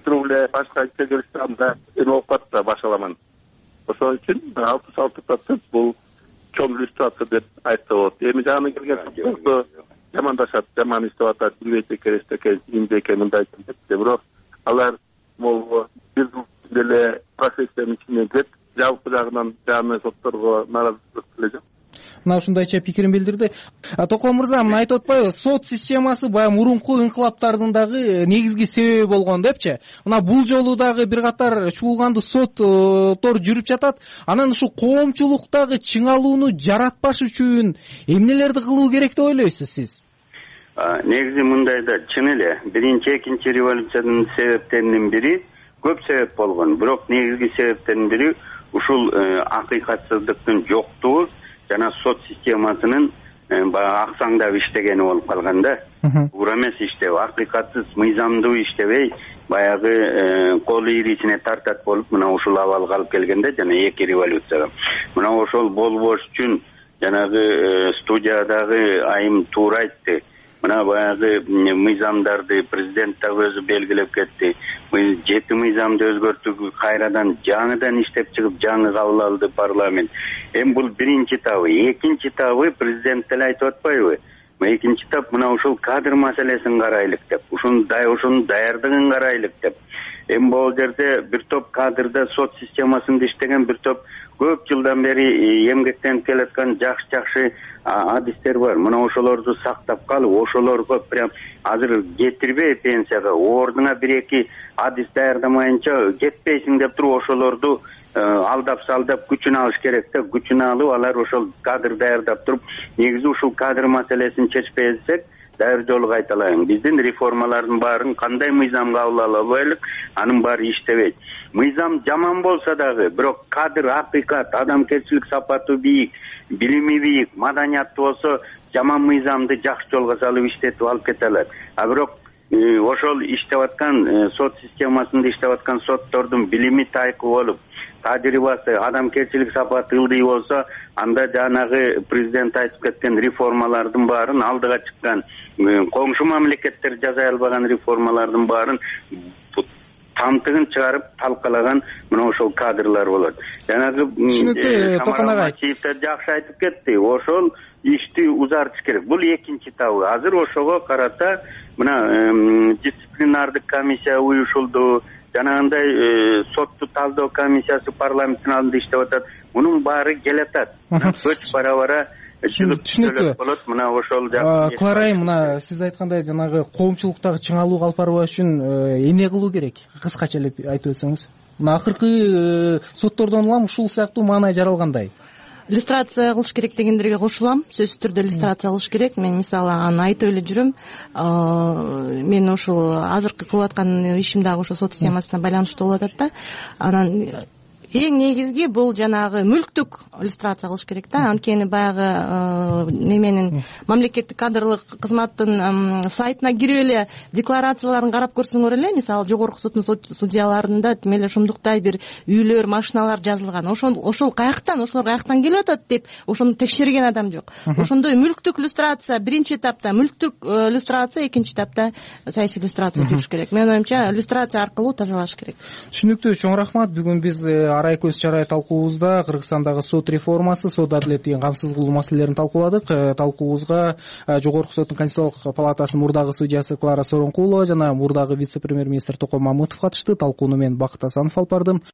туруп эле башка чегелиштерде эме болуп калат да башаламан. Ошон үчүн алтымыш алты процент бул чоң иллюстрация деп айтса болот. Эми жагына келген жамандашат, жаман иштеп атат, билбейт керек экен, имде экен, мындай экен деп. Бирок алар могу бир деле профессиянын ичине кирип, жалпы жагынан жаңы сотторго нааразычылык билдирет. Мына ушундайча пикирин билдирди. Токон мырза, мына айтып атпайбы, сот системасы баягы мурунку инкылаптардын дагы негизги себеби болгон депчи. Мына бул жолу дагы бир катар чуулганды соттор жүрүп жатат. Анан ушу коомчулуктагы чыңалууну жаратпаш үчүн эмнелерди кылуу керек деп ойлойсуз сиз? Негизи мындай да, чын эле биринчи экинчи революциянын себептеринин бири көп себеп болгон. Бирок негизги себептердин бири ушул акыйкатсыздыктын жоктугу жана сот системасынын баягы аксаңдап иштегени болуп калган да. Туура эмес иштеп, акыйкатсыз, мыйзамдуу иштебей, баягы колу ирисине тартат болуп, мына ушул абалга алып келгенде жана эки революцияга. Мына ошол болбош үчүн жанагы студиядагы айым туура айтты. Мына баягы мыйзамдарды президент дагы өзү белгилеп кетти. Жети мыйзамды өзгөртүү кайрадан жаңыдан иштеп чыгып жаңы кабыл алды парламент. Эми бул биринчи табы. Экинчи табы президент деле айтып атпайбы? Экинчи тап мына ушул кадр маселесин карайлык деп, ушунун ушунун даярдыгын карайлык деп. Эми бул жерде бир топ кадрда сот системасында иштеген бир топ көп жылдан бери эмгектенип келаткан жакшы-жакшы адистер бар. Мына ошолорду сактап калып, ошолорго прям азыр кетирбей пенсияга, ордуна бир эки адис даярдамайынча кетпейсиң деп туруп ошолорду алдап салдап күчүн алыш керек да, күчүн алып алар ошол кадр даярдап туруп, негизи ушул кадр маселесин чечпесек, дайыр жолу кайталайын. Биздин реформалардын баарын кандай мыйзам кабыл алабайлык, анын баары иштебейт. Мыйзам жаман болсо дагы, бирок кадр акыйкат, адамгерчилик сапаты бийик, билими бийик, маданияттуу болсо, жаман мыйзамды жакшы жолго салып иштетип алып кете алат. А бирок ошол иштеп аткан сот системасында иштеп аткан соттордун билими тайкы болуп, тажрыйбасы, адамгерчилик сапаты ылдый болсо, анда жанагы президент айтып кеткен реформалардын баарын, алдыга чыккан коңшу мамлекеттер жасай албаган реформалардын баарын тамтыгын чыгарып талкалаган мына ошол кадрлар болот. Жанагы Самарбаевдер жакшы айтып кетти. Ошол ишти узартыш керек. Бул экинчи табы. Азыр ошого карата мына дисциплинардык комиссия уюшулду. Жанагындай сотту талдоо комиссиясы парламенттин алдында иштеп атат. Мунун баары келатат. Көч бара-бара түшүнүктүү болот. Мына ошол Кларай, мына сиз айткандай жанагы коомчулуктагы чыңалууга алып баруу үчүн эмне кылуу керек? Кыскача эле айтып өтсөңүз. Мына акыркы соттордон улам ушул сыяктуу маанай жаралгандай. Иллюстрация кылыш керек дегендерге кошулам. Сөзсүз түрдө иллюстрация кылыш керек. Мен мисалы аны айтып эле жүрөм. Мен ошол азыркы кылып аткан ишим дагы ошо сот системасына байланыштуу болуп атат да. Анан эң негизги бул жанагы мүлктүк иллюстрация кылыш керек да. Анткени баягы неменин мамлекеттик кадрлык кызматтын сайтына кирип эле декларацияларын карап көрсөңөр эле, мисалы жогорку соттун судьяларында тим эле ушундуктай бир үйлөр, машиналар жазылган. Ошол ошол каяктан, ошолор каяктан келип атат деп ошону текшерген адам жок. Ошондой мүлктүк иллюстрация биринчи этапта, мүлктүк иллюстрация экинчи этапта саясий иллюстрация жүрүш керек. Менин оюмча иллюстрация аркылуу тазалаш керек. Түшүнүктүү, чоң рахмат. Бүгүн биз арай көз чарай талкуубузда Кыргызстандагы сот реформасы, сот адилеттигин камсыз кылуу маселелерин талкууладык. Талкуубузга Жогорку соттун Конституциялык палатасынын мурдагы судьясы Клара Сооронкулова жана мурдагы вице-премьер-министр Токон Мамытов катышты. Талкууну мен Бакыт Асанов алып бардым.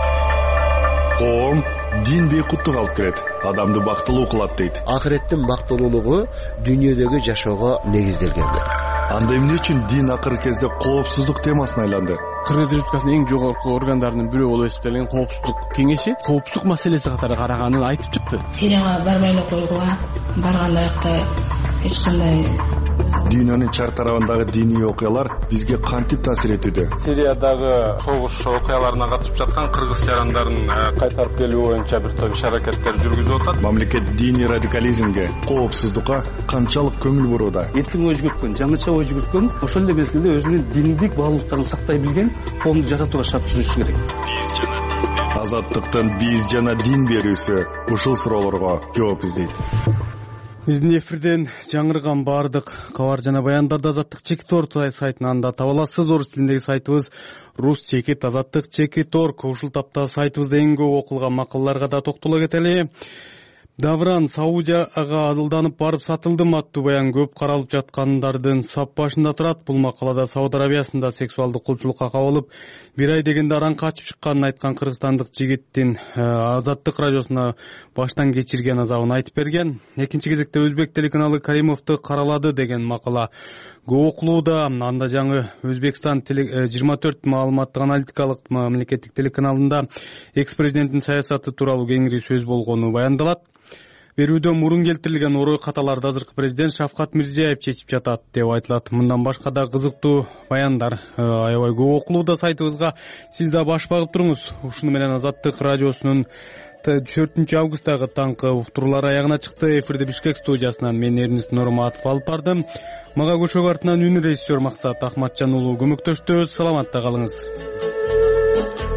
Коом дин бейкуттук алып келет, адамды бактылуу кылат дейт. Акыреттин бактылуулугу дүйнөдөгү жашоого негизделген. Анда эмне үчүн дин акыркы кезде коопсуздук темасына айланды? Кыргыз Республикасынын эң жогорку органдарынын бирөө болуп эсептелген коопсуздук кеңеши коопсуздук маселеси катары караганын айтып чыкты. Сирияга барбай эле койгула, барганда аякта эч кандай Дүйнөнүн чар тарабындагы диний окуялар бизге кантип таасир этүүдө? Сириядагы согуш окуяларына катышып жаткан кыргыз жарандарын кайтарып келүү боюнча бир топ иш-аракеттер жүргүзүп атат. Мамлекет диний радикализмге, коопсуздукка канчалык көңүл бурууда? Эркин ой жүгүрткөн, жаңыча ой жүгүрткөн, ошол эле мезгилде өзүнүн диндик баалуулуктарын сактай билген коомду жасатууга шарт түзүш керек. Азаттыктын биз жана дин берүүсү ушул суроолорго жооп издейт. биздин эфирден жаңырган баардык кабар жана баяндарды азаттык чекит орг сайтынан да таба аласыз. Орус тилиндеги сайтыбыз рус чекит азаттык чекит орг. Ушул тапта сайтыбызда эң көп окулган макалаларга да токтоло кетели. Давран Саудияга алданып барып сатылдым аттуу баян көп каралып жаткандардын сап башында турат. Бул макалада Сауд Арабиясында сексуалдык кулчулукка кабылып бир ай дегенде аран качып чыкканын айткан кыргызстандык жигиттин Азаттык радиосуна баштан кечирген азабын айтып берген. Экинчи кезекте Өзбек телеканалы Каримовду каралады деген макала көп окулууда. Анда жаңы Өзбекстан жыйырма төрт маалыматтык аналитикалык мамлекеттик телеканалында экс-президенттин саясаты тууралуу кеңири сөз болгону баяндалат. Берүүдөн мурун келтирилген орой каталарды азыркы президент Шавкат Мирзиёев чечип жатат деп айтылат. Мындан башка да кызыктуу баяндар аябай көп окулууда сайтыбызга. Сиз да баш багып туруңуз. Ушуну менен Азаттык радиосунун төртүнчү августтагы таңкы уктуруулары аягына чыкты. Эфирди Бишкек студиясынан мен Эрнис Нурматов алып бардым. Мага көчөк артынан үн режиссер Максат Ахматжан уулу көмөктөштү. Саламатта калыңыз.